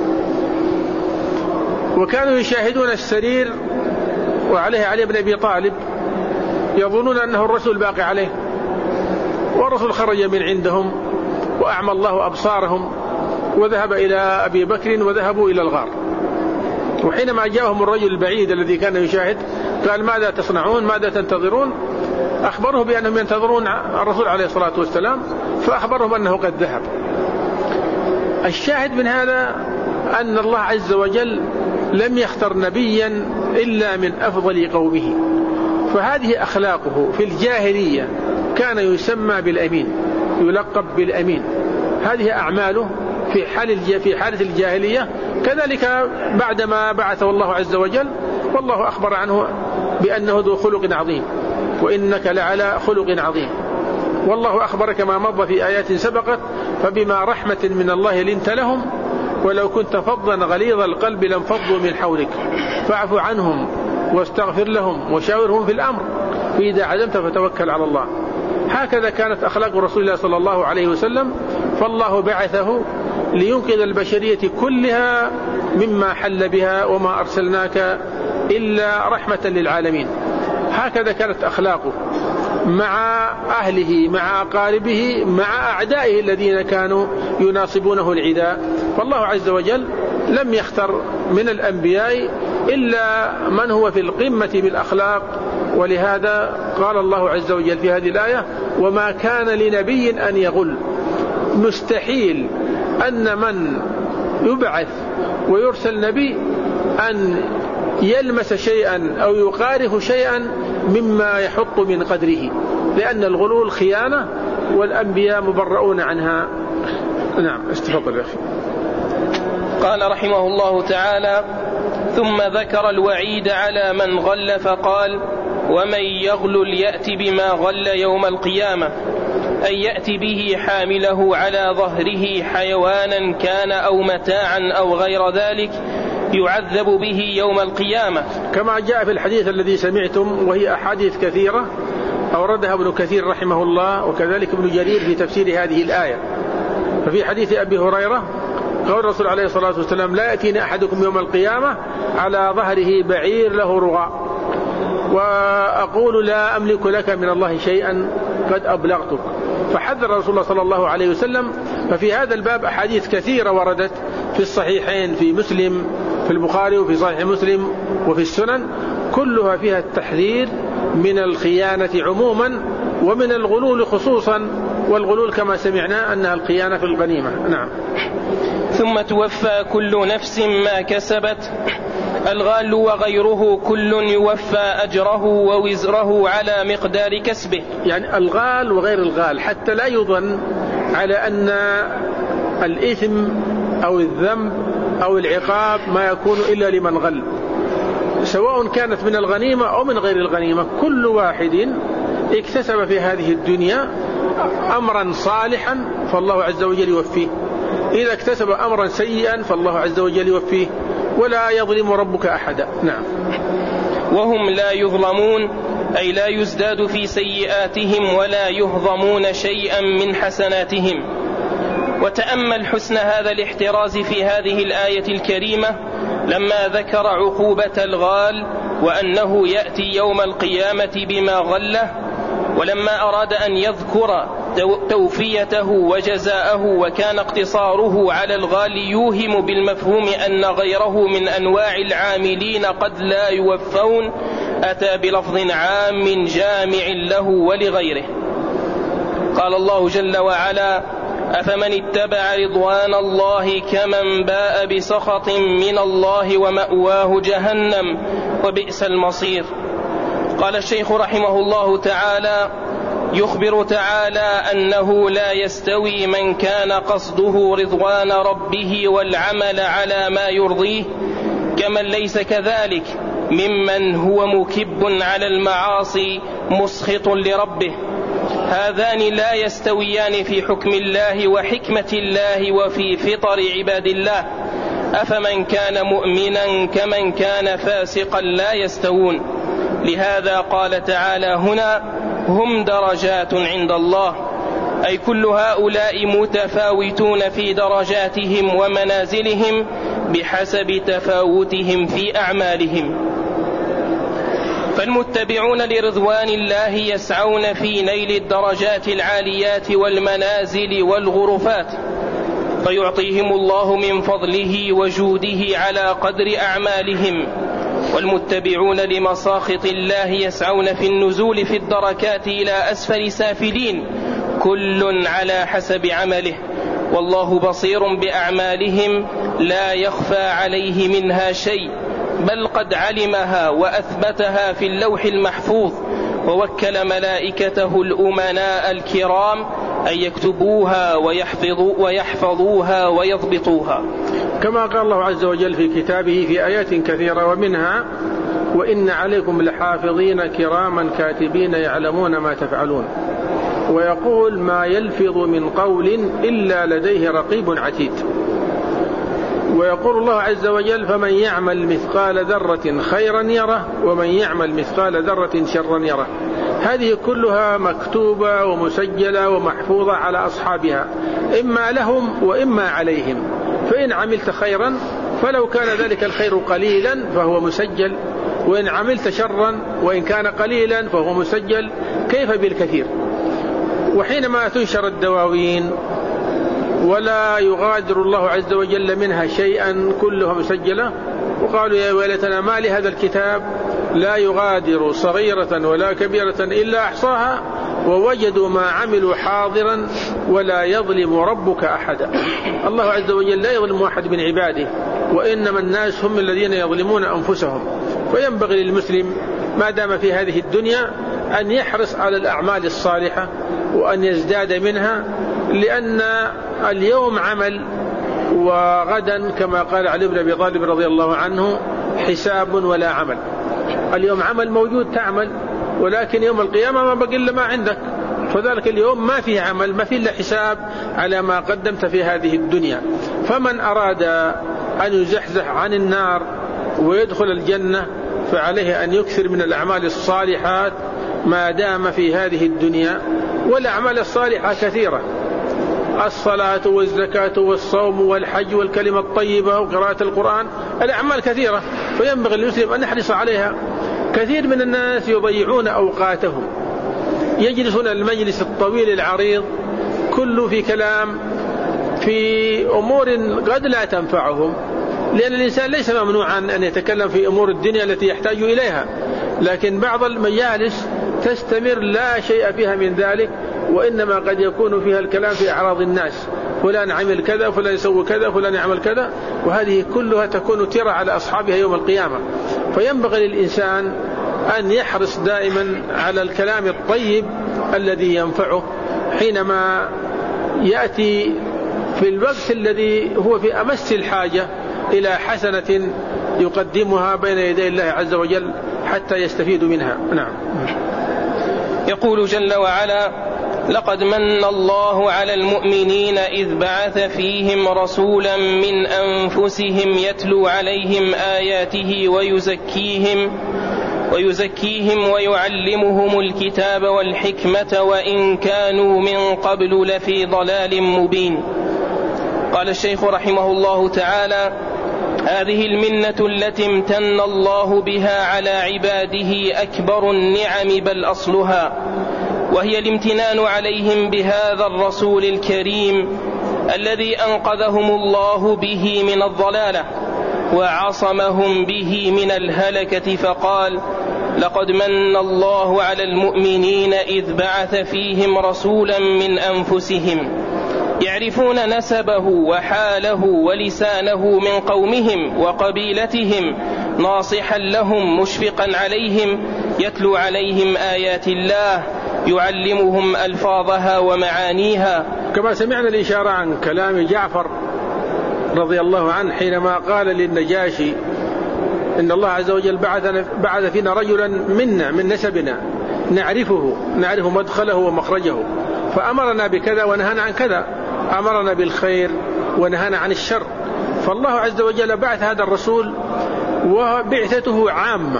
وكانوا يشاهدون السرير وعليه علي بن أبي طالب، يظنون أنه الرسول باقي عليه، والرسول خرج من عندهم وأعمى الله أبصارهم وذهب إلى أبي بكر وذهبوا إلى الغار. وحينما جاءهم الرجل البعيد الذي كان يشاهد قال ماذا تصنعون، ماذا تنتظرون؟ أخبره بأنهم ينتظرون الرسول عليه الصلاة والسلام، فأخبرهم أنه قد ذهب. الشاهد من هذا أن الله عز وجل لم يختر نبيا إلا من أفضل قومه، فهذه أخلاقه. في الجاهلية كان يسمى بالأمين، يلقب بالأمين، هذه أعماله في حال في حالة الجاهلية، كذلك بعدما بعثه الله عز وجل، والله أخبر عنه بأنه ذو خلق عظيم، وإنك لعلى خلق عظيم. والله أخبر كما مضى في آيات سبقت: فبما رحمة من الله لنت لهم ولو كنت فظا غليظ القلب لانفضوا من حولك فاعف عنهم واستغفر لهم وشاورهم في الأمر فإذا عزمت فتوكل على الله. هكذا كانت أخلاق رسول الله صلى الله عليه وسلم، فالله بعثه لينقذ البشرية كلها مما حل بها، وما أرسلناك إلا رحمة للعالمين. هكذا كانت أخلاقه مع أهله، مع أقاربه، مع أعدائه الذين كانوا يناصبونه العداء. فالله عز وجل لم يختر من الأنبياء إلا من هو في القمة بالأخلاق، ولهذا قال الله عز وجل في هذه الآية: وما كان لنبي أن يغل. مستحيل أن من يبعث ويرسل نبي أن يلمس شيئا أو يقارف شيئا مما يحط من قدره، لأن الغلول خيانة والأنبياء مبرؤون عنها. نعم، استفضل يا أخي. قال رحمه الله تعالى: ثم ذكر الوعيد على من غل فقال: ومن يغلل يأت بما غل يوم القيامة، أن يأتي به حامله على ظهره حيوانا كان أو متاعا أو غير ذلك يعذب به يوم القيامة، كما جاء في الحديث الذي سمعتم، وهي أحاديث كثيرة أوردها ابن كثير رحمه الله، وكذلك ابن جرير في تفسير هذه الآية. ففي حديث أبي هريرة قال الرسول عليه الصلاة والسلام: لا يأتيني أحدكم يوم القيامة على ظهره بعير له رغاء وأقول لا أملك لك من الله شيئا قد أبلغتك. فحذر رسول الله صلى الله عليه وسلم. ففي هذا الباب أحاديث كثيرة وردت في الصحيحين، في مسلم، في البخاري، وفي صحيح مسلم، وفي السنن، كلها فيها التحذير من الخيانة عموما ومن الغلول خصوصا، والغلول كما سمعنا أنها الخيانة في الغنيمة. نعم. ثم توفى كل نفس ما كسبت. الغال وغيره كل يوفى أجره ووزره على مقدار كسبه. يعني الغال وغير الغال، حتى لا يظن على أن الإثم أو الذنب أو العقاب ما يكون إلا لمن غل، سواء كانت من الغنيمة أو من غير الغنيمة. كل واحد اكتسب في هذه الدنيا أمرا صالحا فالله عز وجل يوفيه، إذا اكتسب أمرا سيئا فالله عز وجل يوفيه، ولا يظلم ربك أحدا. نعم. وهم لا يظلمون، أي لا يزداد في سيئاتهم ولا يهضمون شيئا من حسناتهم. وتأمل حسن هذا الاحتراز في هذه الآية الكريمة لما ذكر عقوبة الغال وأنه يأتي يوم القيامة بما غله، ولما أراد أن يذكر توفيته وجزاءه وكان اقتصاره على الغال يوهم بالمفهوم أن غيره من أنواع العاملين قد لا يوفون، أتى بلفظ عام جامع له ولغيره. قال الله جل وعلا: أفمن اتبع رضوان الله كمن باء بسخط من الله ومأواه جهنم وبئس المصير. قال الشيخ رحمه الله تعالى: يخبر تعالى أنه لا يستوي من كان قصده رضوان ربه والعمل على ما يرضيه كمن ليس كذلك ممن هو مكب على المعاصي مسخط لربه. هذان لا يستويان في حكم الله وحكمة الله وفي فطر عباد الله. أفمن كان مؤمنا كمن كان فاسقا لا يستوون. لهذا قال تعالى هنا: هم درجات عند الله، أي كل هؤلاء متفاوتون في درجاتهم ومنازلهم بحسب تفاوتهم في أعمالهم. فالمتبعون لرضوان الله يسعون في نيل الدرجات العاليات والمنازل والغرفات، فيعطيهم الله من فضله وجوده على قدر أعمالهم. والمتبعون لمساخط الله يسعون في النزول في الدركات إلى أسفل سافلين، كل على حسب عمله، والله بصير بأعمالهم لا يخفى عليه منها شيء، بل قد علمها وأثبتها في اللوح المحفوظ، ووكل ملائكته الأمناء الكرام أن يكتبوها ويحفظوا ويحفظوها ويضبطوها، كما قال الله عز وجل في كتابه في آيات كثيرة ومنها وإن عليكم لحافظين كراما كاتبين يعلمون ما تفعلون، ويقول ما يلفظ من قول إلا لديه رقيب عتيد. ويقول الله عز وجل فمن يعمل مثقال ذرة خيرا يره ومن يعمل مثقال ذرة شرا يره. هذه كلها مكتوبة ومسجلة ومحفوظة على أصحابها، إما لهم وإما عليهم. فإن عملت خيرا فلو كان ذلك الخير قليلا فهو مسجل، وإن عملت شرا وإن كان قليلا فهو مسجل، كيف بالكثير؟ وحينما تنشر الدواوين ولا يغادر الله عز وجل منها شيئا كلها مسجلة، وقالوا يا ويلتنا ما لهذا الكتاب لا يغادر صغيرة ولا كبيرة إلا أحصاها ووجدوا ما عملوا حاضرا ولا يظلم ربك أحدا. الله عز وجل لا يظلم أحد من عباده، وإنما الناس هم الذين يظلمون أنفسهم. فينبغي للمسلم ما دام في هذه الدنيا أن يحرص على الأعمال الصالحة وأن يزداد منها، لأن اليوم عمل وغدا كما قال علي بن أبي طالب رضي الله عنه حساب ولا عمل. اليوم عمل موجود تعمل، ولكن يوم القيامة ما بقي إلا ما عندك، فذلك اليوم ما فيه عمل، ما فيه إلا حساب على ما قدمت في هذه الدنيا. فمن أراد أن يزحزح عن النار ويدخل الجنة فعليه أن يكثر من الأعمال الصالحات ما دام في هذه الدنيا. والأعمال الصالحة كثيرة، الصلاة والزكاة والصوم والحج والكلمة الطيبة وقراءة القرآن، الأعمال كثيرة فينبغي للمسلم أن يحرص عليها. كثير من الناس يضيعون أوقاتهم، يجلسون المجلس الطويل العريض كله في كلام في أمور قد لا تنفعهم، لأن الإنسان ليس ممنوعا أن يتكلم في أمور الدنيا التي يحتاج إليها، لكن بعض المجالس تستمر لا شيء فيها من ذلك، وإنما قد يكون فيها الكلام في أعراض الناس، فلان عمل كذا فلان يسوي كذا فلان يعمل كذا، وهذه كلها تكون ترى على أصحابها يوم القيامة. فينبغي للإنسان أن يحرص دائما على الكلام الطيب الذي ينفعه حينما يأتي في الوقت الذي هو في أمس الحاجة إلى حسنة يقدمها بين يدي الله عز وجل حتى يستفيد منها. نعم. يقول جل وعلا لقد من الله على المؤمنين إذ بعث فيهم رسولا من أنفسهم يتلو عليهم آياته ويزكيهم ويزكيهم ويعلمهم الكتاب والحكمة وإن كانوا من قبل لفي ضلال مبين. قال الشيخ رحمه الله تعالى هذه المنة التي امتن الله بها على عباده أكبر النعم بل أصلها، وهي الامتنان عليهم بهذا الرسول الكريم الذي أنقذهم الله به من الضلالة وعصمهم به من الهلكة، فقال لقد من الله على المؤمنين إذ بعث فيهم رسولا من أنفسهم يعرفون نسبه وحاله ولسانه من قومهم وقبيلتهم ناصحا لهم مشفقا عليهم يتلو عليهم آيات الله يعلمهم ألفاظها ومعانيها. كما سمعنا الإشارة عن كلام جعفر رضي الله عنه حينما قال للنجاشي إن الله عز وجل بعث فينا رجلا منا من نسبنا نعرفه نعرف مدخله ومخرجه، فأمرنا بكذا ونهانا عن كذا، أمرنا بالخير ونهانا عن الشر. فالله عز وجل بعث هذا الرسول وبعثته عامة،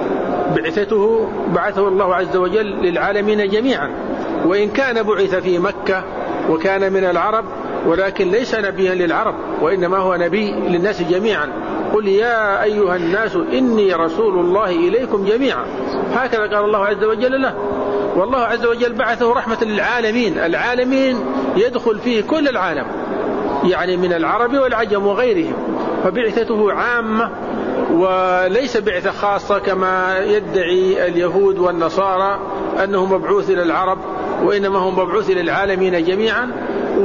بعثته بعثه الله عز وجل للعالمين جميعا، وإن كان بعث في مكة وكان من العرب ولكن ليس نبيا للعرب وإنما هو نبي للناس جميعا. قل يا أيها الناس إني رسول الله إليكم جميعا، هكذا قال الله عز وجل له. والله عز وجل بعثه رحمة للعالمين، العالمين يدخل فيه كل العالم يعني من العرب والعجم وغيرهم، فبعثته عامة وليس بعثة خاصة كما يدعي اليهود والنصارى أنهم مبعوث للعرب، وإنما هم مبعوث للعالمين جميعا.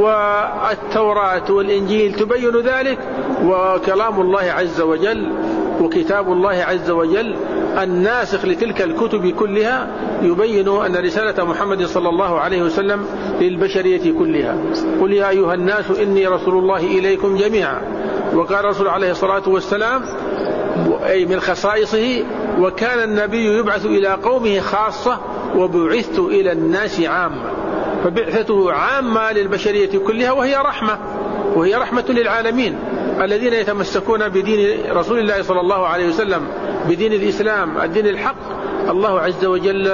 والتوراة والإنجيل تبين ذلك، وكلام الله عز وجل وكتاب الله عز وجل الناسخ لتلك الكتب كلها يبين أن رسالة محمد صلى الله عليه وسلم للبشرية كلها. قل يا أيها الناس إني رسول الله إليكم جميعا. وقال رسول عليه الصلاة والسلام أي من خصائصه وكان النبي يبعث إلى قومه خاصة وبعثت إلى الناس عامة، فبعثته عامة للبشرية كلها وهي رحمة، وهي رحمة للعالمين الذين يتمسكون بدين رسول الله صلى الله عليه وسلم، بدين الإسلام الدين الحق. الله عز وجل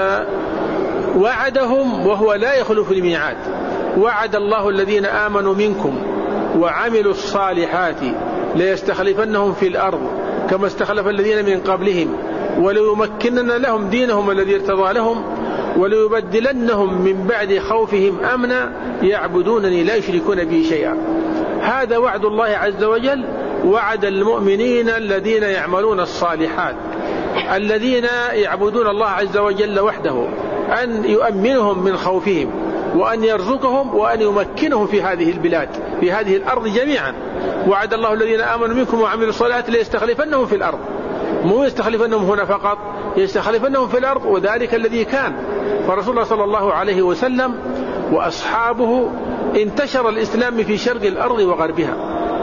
وعدهم وهو لا يخلف الميعاد. وعد الله الذين آمنوا منكم وعملوا الصالحات ليستخلفنهم في الأرض كما استخلف الذين من قبلهم وليمكنن لهم دينهم الذي ارتضى لهم وليبدلنهم من بعد خوفهم أمنا يعبدونني لا يشركون بي شيئا. هذا وعد الله عز وجل، وعد المؤمنين الذين يعملون الصالحات الذين يعبدون الله عز وجل وحده أن يؤمنهم من خوفهم وأن يرزقهم وأن يمكنهم في هذه البلاد في هذه الأرض جميعا. وعد الله الذين آمنوا منكم وعملوا الصالحات ليستخلفنهم في الأرض، مو يستخلفنهم هنا فقط، يستخلفنهم في الأرض، وذلك الذي كان. فرسول الله صلى الله عليه وسلم وأصحابه انتشر الإسلام في شرق الأرض وغربها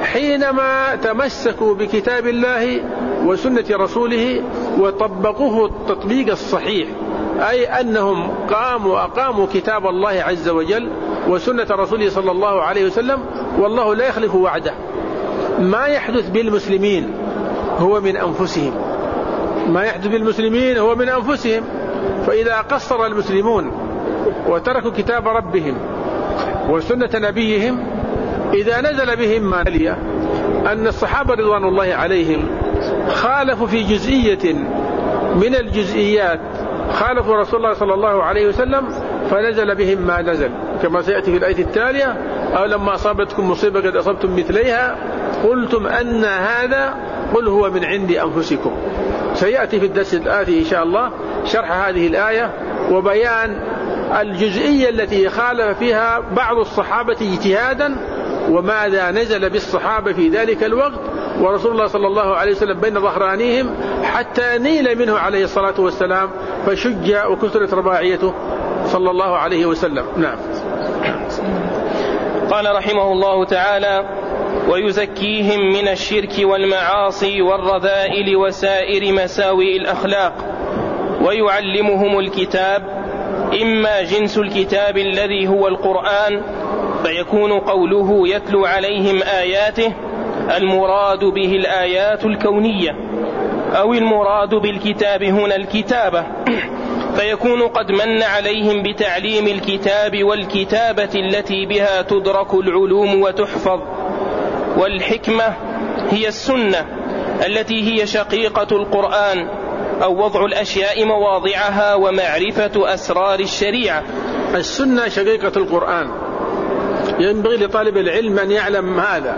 حينما تمسكوا بكتاب الله وسنة رسوله وطبقوه التطبيق الصحيح، أي أنهم قاموا أقاموا كتاب الله عز وجل وسنة رسوله صلى الله عليه وسلم، والله لا يخلف وعده. ما يحدث بالمسلمين هو من أنفسهم، ما يحدث بالمسلمين هو من أنفسهم. فإذا قصر المسلمون وتركوا كتاب ربهم وسنة نبيهم، إذا نزل بهم ما نلي أن الصحابة رضوان الله عليهم خالفوا في جزئية من الجزئيات، خالفوا رسول الله صلى الله عليه وسلم فنزل بهم ما نزل كما سيأتي في الآية التالية: أو لما أصابتكم مصيبة قد أصبتم مثليها قلتم أن هذا قل هو من عند أنفسكم. سيأتي في الدرس الآتي إن شاء الله شرح هذه الآية وبيان الجزئية التي خالف فيها بعض الصحابة اجتهادا وماذا نزل بالصحابة في ذلك الوقت، ورسول الله صلى الله عليه وسلم بين ظهرانيهم حتى نيل منه عليه الصلاة والسلام فشج وكثرت رباعيته صلى الله عليه وسلم. نعم. قال رحمه الله تعالى: ويزكيهم من الشرك والمعاصي والرذائل وسائر مساوئ الأخلاق، ويعلمهم الكتاب، إما جنس الكتاب الذي هو القرآن فيكون قوله يتلو عليهم آياته المراد به الآيات الكونية، أو المراد بالكتاب هنا الكتابة فيكون قد من عليهم بتعليم الكتاب والكتابة التي بها تدرك العلوم وتحفظ. والحكمة هي السنة التي هي شقيقة القرآن، أو وضع الأشياء مواضعها ومعرفة أسرار الشريعة. السنة شقيقة القرآن، ينبغي لطالب العلم أن يعلم هذا.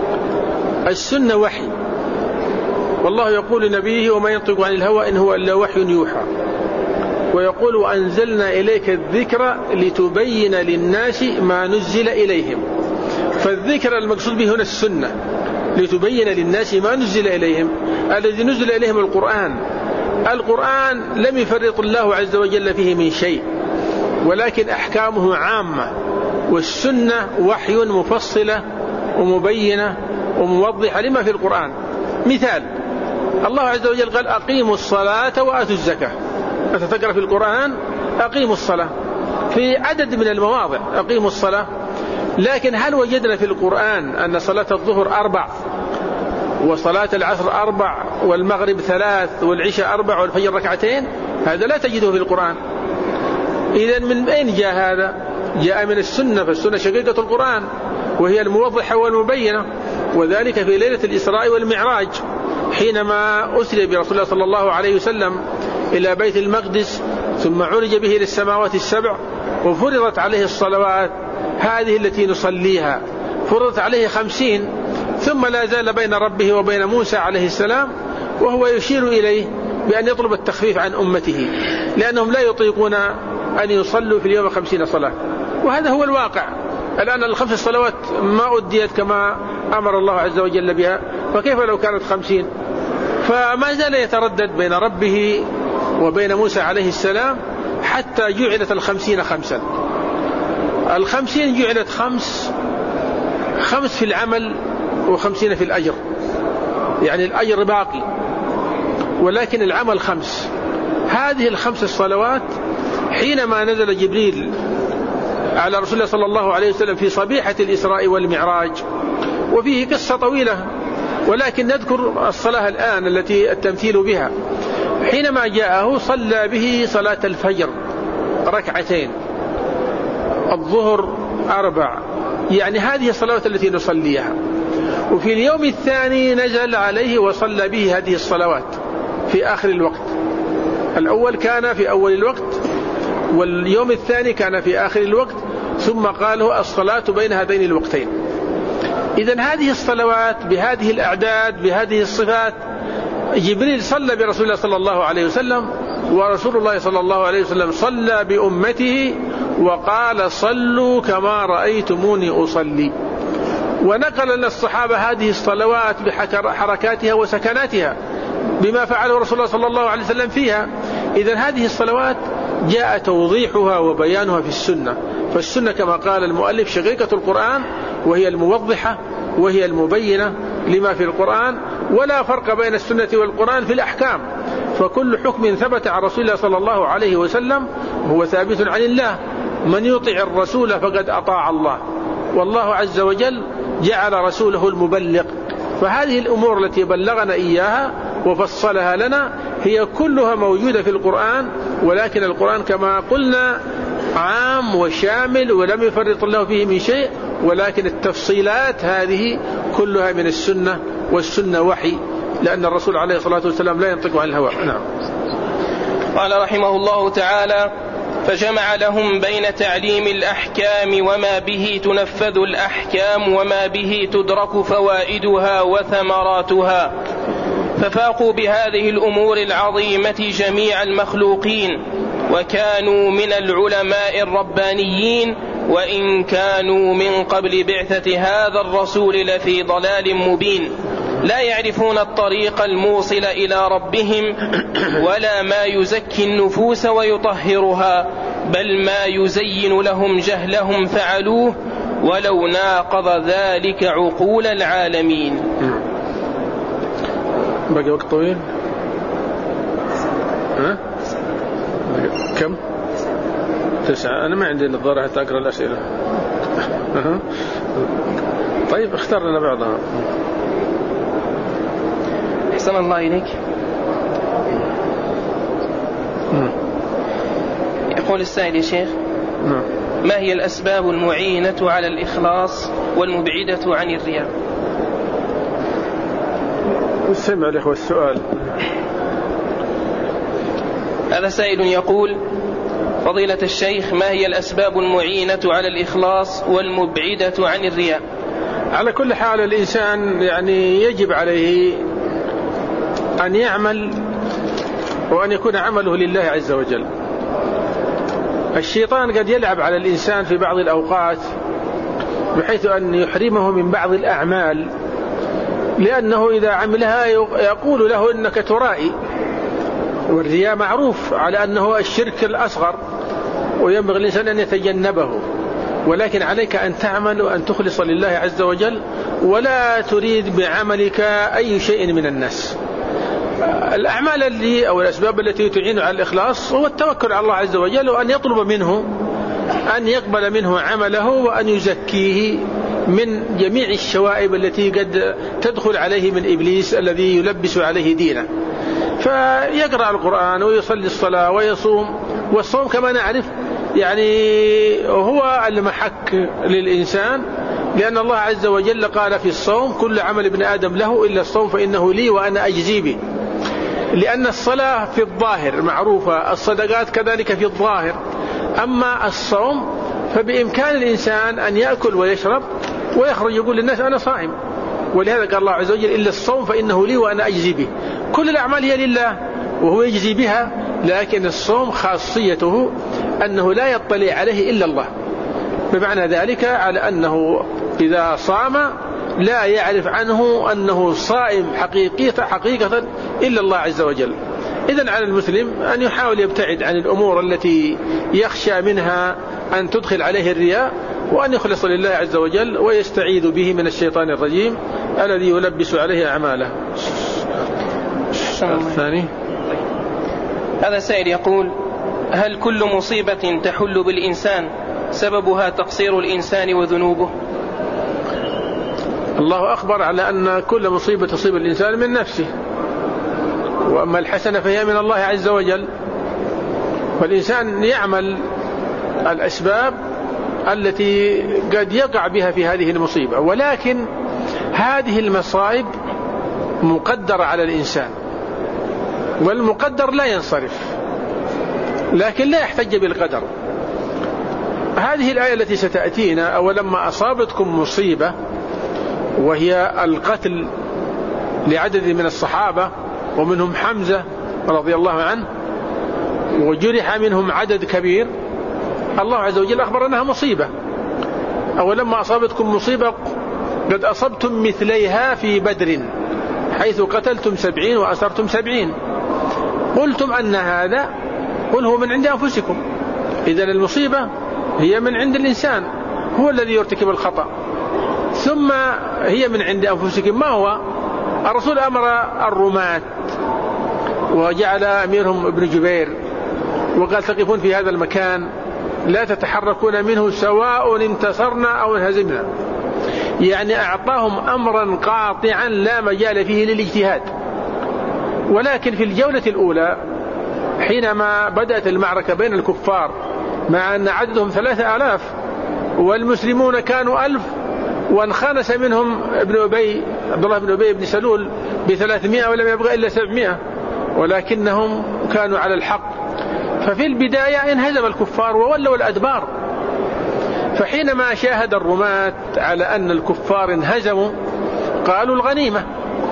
السنة وحي، والله يقول لنبيه: وما ينطق عن الهوى إن هو إلا وحي يوحى. ويقول: وأنزلنا إليك الذكر لتبين للناس ما نزل إليهم. فالذكر المقصود به هنا السنة، لتبين للناس ما نزل إليهم. الذي نزل إليهم القرآن. القرآن لم يفرط الله عز وجل فيه من شيء، ولكن أحكامه عامة، والسنة وحي مفصلة ومبينة وموضحة لما في القرآن. مثال: الله عز وجل قال: أقيموا الصلاة وآتوا الزكاة. أنت تقرأ في القرآن أقيموا الصلاة في عدد من المواضع، أقيموا الصلاة. لكن هل وجدنا في القرآن أن صلاة الظهر أربع وصلاة العصر أربع والمغرب ثلاث والعشاء أربع والفجر ركعتين؟ هذا لا تجده في القرآن. إذن من أين جاء هذا؟ جاء من السنة، فالسنة شقيقة القرآن وهي الموضحة والمبينة. وذلك في ليلة الإسراء والمعراج حينما أسري برسول الله صلى الله عليه وسلم إلى بيت المقدس ثم عرج به للسماوات السبع وفرضت عليه الصلوات هذه التي نصليها، فرضت عليه خمسين، ثم لا زال بين ربه وبين موسى عليه السلام وهو يشير إليه بأن يطلب التخفيف عن أمته لأنهم لا يطيقون أن يصلوا في اليوم خمسين صلاة. وهذا هو الواقع الآن. الخمس الصلوات ما أديت كما أمر الله عز وجل بها، فكيف لو كانت خمسين؟ فما زال يتردد بين ربه وبين موسى عليه السلام حتى جعلت الخمسين خمسا. الخمسين جعلت خمس خمس في العمل وخمسين في الأجر، يعني الأجر باقي ولكن العمل خمس. هذه الخمس الصلوات حينما نزل جبريل على رسول الله صلى الله عليه وسلم في صبيحة الإسراء والمعراج، وفيه قصة طويلة ولكن نذكر الصلاة الآن التي التمثيل بها. حينما جاءه صلى به صلاة الفجر ركعتين، الظهر أربع، يعني هذه الصلوات التي نصليها. وفي اليوم الثاني نزل عليه وصلى به هذه الصلوات في آخر الوقت. الأول كان في أول الوقت واليوم الثاني كان في آخر الوقت، ثم قاله الصلاة بين هذين الوقتين. إذن هذه الصلوات بهذه الأعداد بهذه الصفات جبريل صلى برسول الله صلى الله عليه وسلم، ورسول الله صلى الله عليه وسلم صلى بأمته وقال صلوا كما رأيتموني أصلي. ونقل للصحابة هذه الصلوات بحركاتها وسكناتها بما فعله رسول الله صلى الله عليه وسلم فيها. إذن هذه الصلوات جاء توضيحها وبيانها في السنة. فالسنة كما قال المؤلف شقيقة القرآن، وهي الموضحة وهي المبينة لما في القرآن، ولا فرق بين السنة والقرآن في الأحكام، فكل حكم ثبت عن رسول الله صلى الله عليه وسلم هو ثابت عن الله. من يطع الرسول فقد أطاع الله، والله عز وجل جعل رسوله المبلغ. فهذه الأمور التي بلغنا إياها وفصلها لنا هي كلها موجودة في القرآن، ولكن القرآن كما قلنا عام وشامل ولم يفرط الله فيه من شيء، ولكن التفصيلات هذه كلها من السنة، والسنة وحي، لأن الرسول عليه الصلاة والسلام لا ينطق عن الهوى. نعم. قال رحمه الله تعالى: فجمع لهم بين تعليم الأحكام وما به تنفذ الأحكام وما به تدرك فوائدها وثمراتها، ففاقوا بهذه الأمور العظيمة جميع المخلوقين، وكانوا من العلماء الربانيين، وإن كانوا من قبل بعثة هذا الرسول لفي ضلال مبين، لا يعرفون الطريق الموصل إلى ربهم ولا ما يزكي النفوس ويطهرها، بل ما يزين لهم جهلهم فعلوه، ولو ناقض ذلك عقول العالمين. بقي وقت طويل؟ ها؟ كم؟ تسعة. أنا ما عندي نظارة حتى أقرأ الأسئلة. أه. طيب اختار لنا بعضها. أحسن الله إليك. م. يقول السائل يا شيخ: م. ما هي الأسباب المعينة على الإخلاص والمبعدة عن الرياء؟ استمع الإخوة السؤال. هذا سائل يقول: فضيلة الشيخ، ما هي الأسباب المعينة على الإخلاص والمبعدة عن الرياء؟ على كل حال الإنسان يعني يجب عليه أن يعمل وأن يكون عمله لله عز وجل. الشيطان قد يلعب على الإنسان في بعض الأوقات بحيث أن يحرمه من بعض الأعمال، لأنه إذا عملها يقول له إنك ترائي، والرياء معروف على أنه الشرك الأصغر وينبغي الإنسان أن يتجنبه، ولكن عليك أن تعمل وأن تخلص لله عز وجل، ولا تريد بعملك أي شيء من الناس. الأعمال اللي أو الأسباب التي تعين على الإخلاص هو التوكل على الله عز وجل، وأن يطلب منه أن يقبل منه عمله وأن يزكيه من جميع الشوائب التي قد تدخل عليه من إبليس الذي يلبس عليه دينه. فيقرأ القرآن ويصلي الصلاة ويصوم، والصوم كما نعرف يعني هو المحك للإنسان، لأن الله عز وجل قال في الصوم: كل عمل ابن آدم له إلا الصوم فإنه لي وأنا أجزي به. لأن الصلاة في الظاهر معروفة، الصدقات كذلك في الظاهر، أما الصوم فبإمكان الإنسان أن يأكل ويشرب ويخرج يقول للناس أنا صائم، ولهذا قال الله عز وجل: إلا الصوم فإنه لي وأنا أجزي به. كل الأعمال هي لله وهو يجزي بها، لكن الصوم خاصيته أنه لا يطلع عليه إلا الله، بمعنى ذلك على أنه إذا صام لا يعرف عنه أنه صائم حقيقة حقيقة إلا الله عز وجل. إذن على المسلم أن يحاول يبتعد عن الأمور التي يخشى منها أن تدخل عليه الرياء، وأن يخلص لله عز وجل ويستعيذ به من الشيطان الرجيم الذي يلبس عليه أعماله. الثاني، هذا سائل يقول: هل كل مصيبة تحل بالإنسان سببها تقصير الإنسان وذنوبه؟ الله أخبر على أن كل مصيبة تصيب الإنسان من نفسه، وأما الحسنة فهي من الله عز وجل. فالإنسان يعمل الأسباب التي قد يقع بها في هذه المصيبة، ولكن هذه المصائب مقدرة على الإنسان، والمقدر لا ينصرف، لكن لا يحتج بالقدر. هذه الآية التي ستأتينا: أولما أصابتكم مصيبة، وهي القتل لعدد من الصحابة ومنهم حمزة رضي الله عنه، وجرح منهم عدد كبير، الله عز وجل أخبر أنها مصيبة. أولما أصابتكم مصيبة قد أصبتم مثليها في بدر حيث قتلتم سبعين وأسرتم سبعين قلتم أن هذا، قل هو من عند أنفسكم. إذن المصيبة هي من عند الإنسان، هو الذي يرتكب الخطأ، ثم هي من عند أنفسكم. ما هو؟ الرسول أمر الرماة وجعل أميرهم ابن جبير وقال: تقفون في هذا المكان لا تتحركون منه سواء انتصرنا أو انهزمنا. يعني أعطاهم أمرا قاطعا لا مجال فيه للاجتهاد. ولكن في الجولة الأولى حينما بدأت المعركة بين الكفار، مع أن عددهم ثلاثة آلاف والمسلمون كانوا ألف، وانخنس منهم ابن أبي عبد الله بن أبي بن سلول بثلاثمائة ولم يبقى إلا سبعمائة، ولكنهم كانوا على الحق. ففي البداية انهزم الكفار وولوا الأدبار. فحينما شاهد الرماة على أن الكفار انهزموا قالوا: الغنيمة.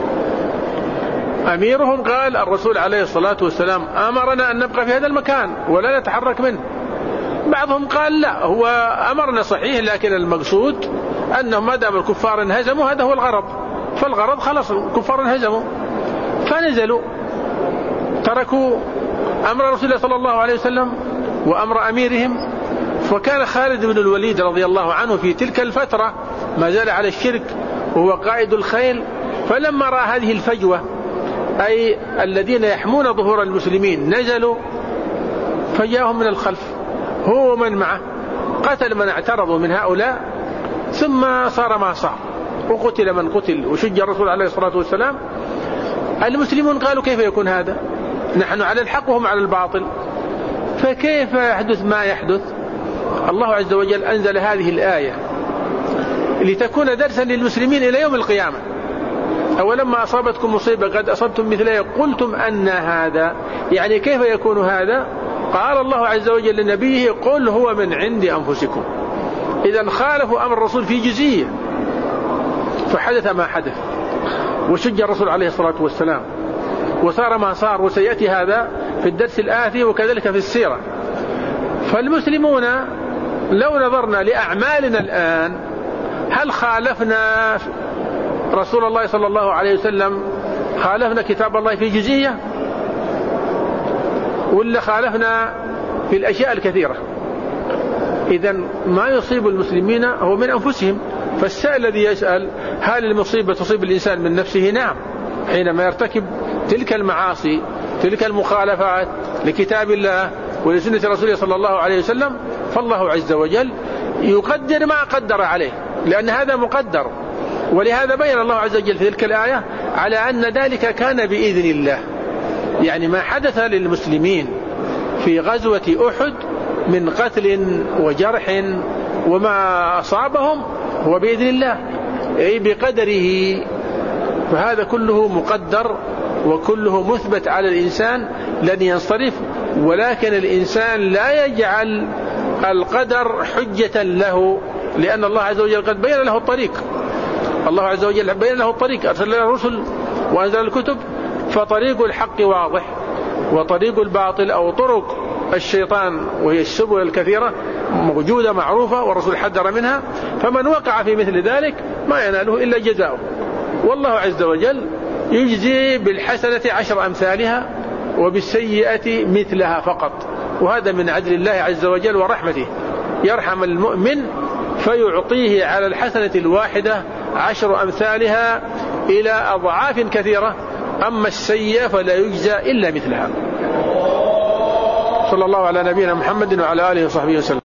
أميرهم قال: الرسول عليه الصلاة والسلام أمرنا أن نبقى في هذا المكان ولا نتحرك منه. بعضهم قال: لا، هو أمرنا صحيح، لكن المقصود أنه ما دام الكفار انهزموا هذا هو الغرض، فالغرض خلاص الكفار انهزموا. فنزلوا تركوا أمر رسول الله صلى الله عليه وسلم وأمر أميرهم. وكان خالد بن الوليد رضي الله عنه في تلك الفترة ما زال على الشرك وهو قائد الخيل، فلما رأى هذه الفجوة، أي الذين يحمون ظهور المسلمين نزلوا، فجاءهم من الخلف هو من معه، قتل من اعترضوا من هؤلاء، ثم صار ما صار وقتل من قتل وشج الرسول عليه الصلاة والسلام. المسلمون قالوا: كيف يكون هذا؟ نحن على الحق وهم على الباطل، فكيف يحدث ما يحدث؟ الله عز وجل أنزل هذه الآية لتكون درسا للمسلمين إلى يوم القيامة. أولما أصابتكم مصيبة قد أصبتم مثلها قلتم أن هذا، يعني كيف يكون هذا؟ قال الله عز وجل لنبيه: قل هو من عند أنفسكم. إذن خالفوا أمر الرسول في جزئية، فحدث ما حدث وشج الرسول عليه الصلاة والسلام وصار ما صار، وسيأتي هذا في الدرس الآتي وكذلك في السيرة. فالمسلمون لو نظرنا لأعمالنا الآن، هل خالفنا رسول الله صلى الله عليه وسلم؟ خالفنا كتاب الله في جزئية، ولا خالفنا في الأشياء الكثيرة؟ إذن ما يصيب المسلمين هو من أنفسهم. فالسائل الذي يسأل: هل المصيبة تصيب الإنسان من نفسه؟ نعم، حينما يرتكب تلك المعاصي، تلك المخالفات لكتاب الله ولسنة رسوله صلى الله عليه وسلم، فالله عز وجل يقدر ما قدر عليه، لأن هذا مقدر. ولهذا بين الله عز وجل في تلك الآية على أن ذلك كان بإذن الله. يعني ما حدث للمسلمين في غزوة أحد من قتل وجرح وما أصابهم هو بإذن الله، أي بقدره. فهذا كله مقدر وكله مثبت على الإنسان، لن ينصرف. ولكن الإنسان لا يجعل القدر حجة له، لأن الله عز وجل قد بين له الطريق. الله عز وجل بين له الطريق، أرسل له الرسل وأنزل الكتب. فطريق الحق واضح، وطريق الباطل أو طرق الشيطان وهي السبل الكثيرة موجودة معروفة والرسول حذر منها. فمن وقع في مثل ذلك ما يناله إلا جزاؤه. والله عز وجل يجزي بالحسنة عشر أمثالها وبالسيئة مثلها فقط، وهذا من عدل الله عز وجل ورحمته، يرحم المؤمن فيعطيه على الحسنة الواحدة عشر أمثالها إلى أضعاف كثيرة، أما السيئة فلا يجزى إلا مثلها. صلى الله على نبينا محمد وعلى آله وصحبه وسلم.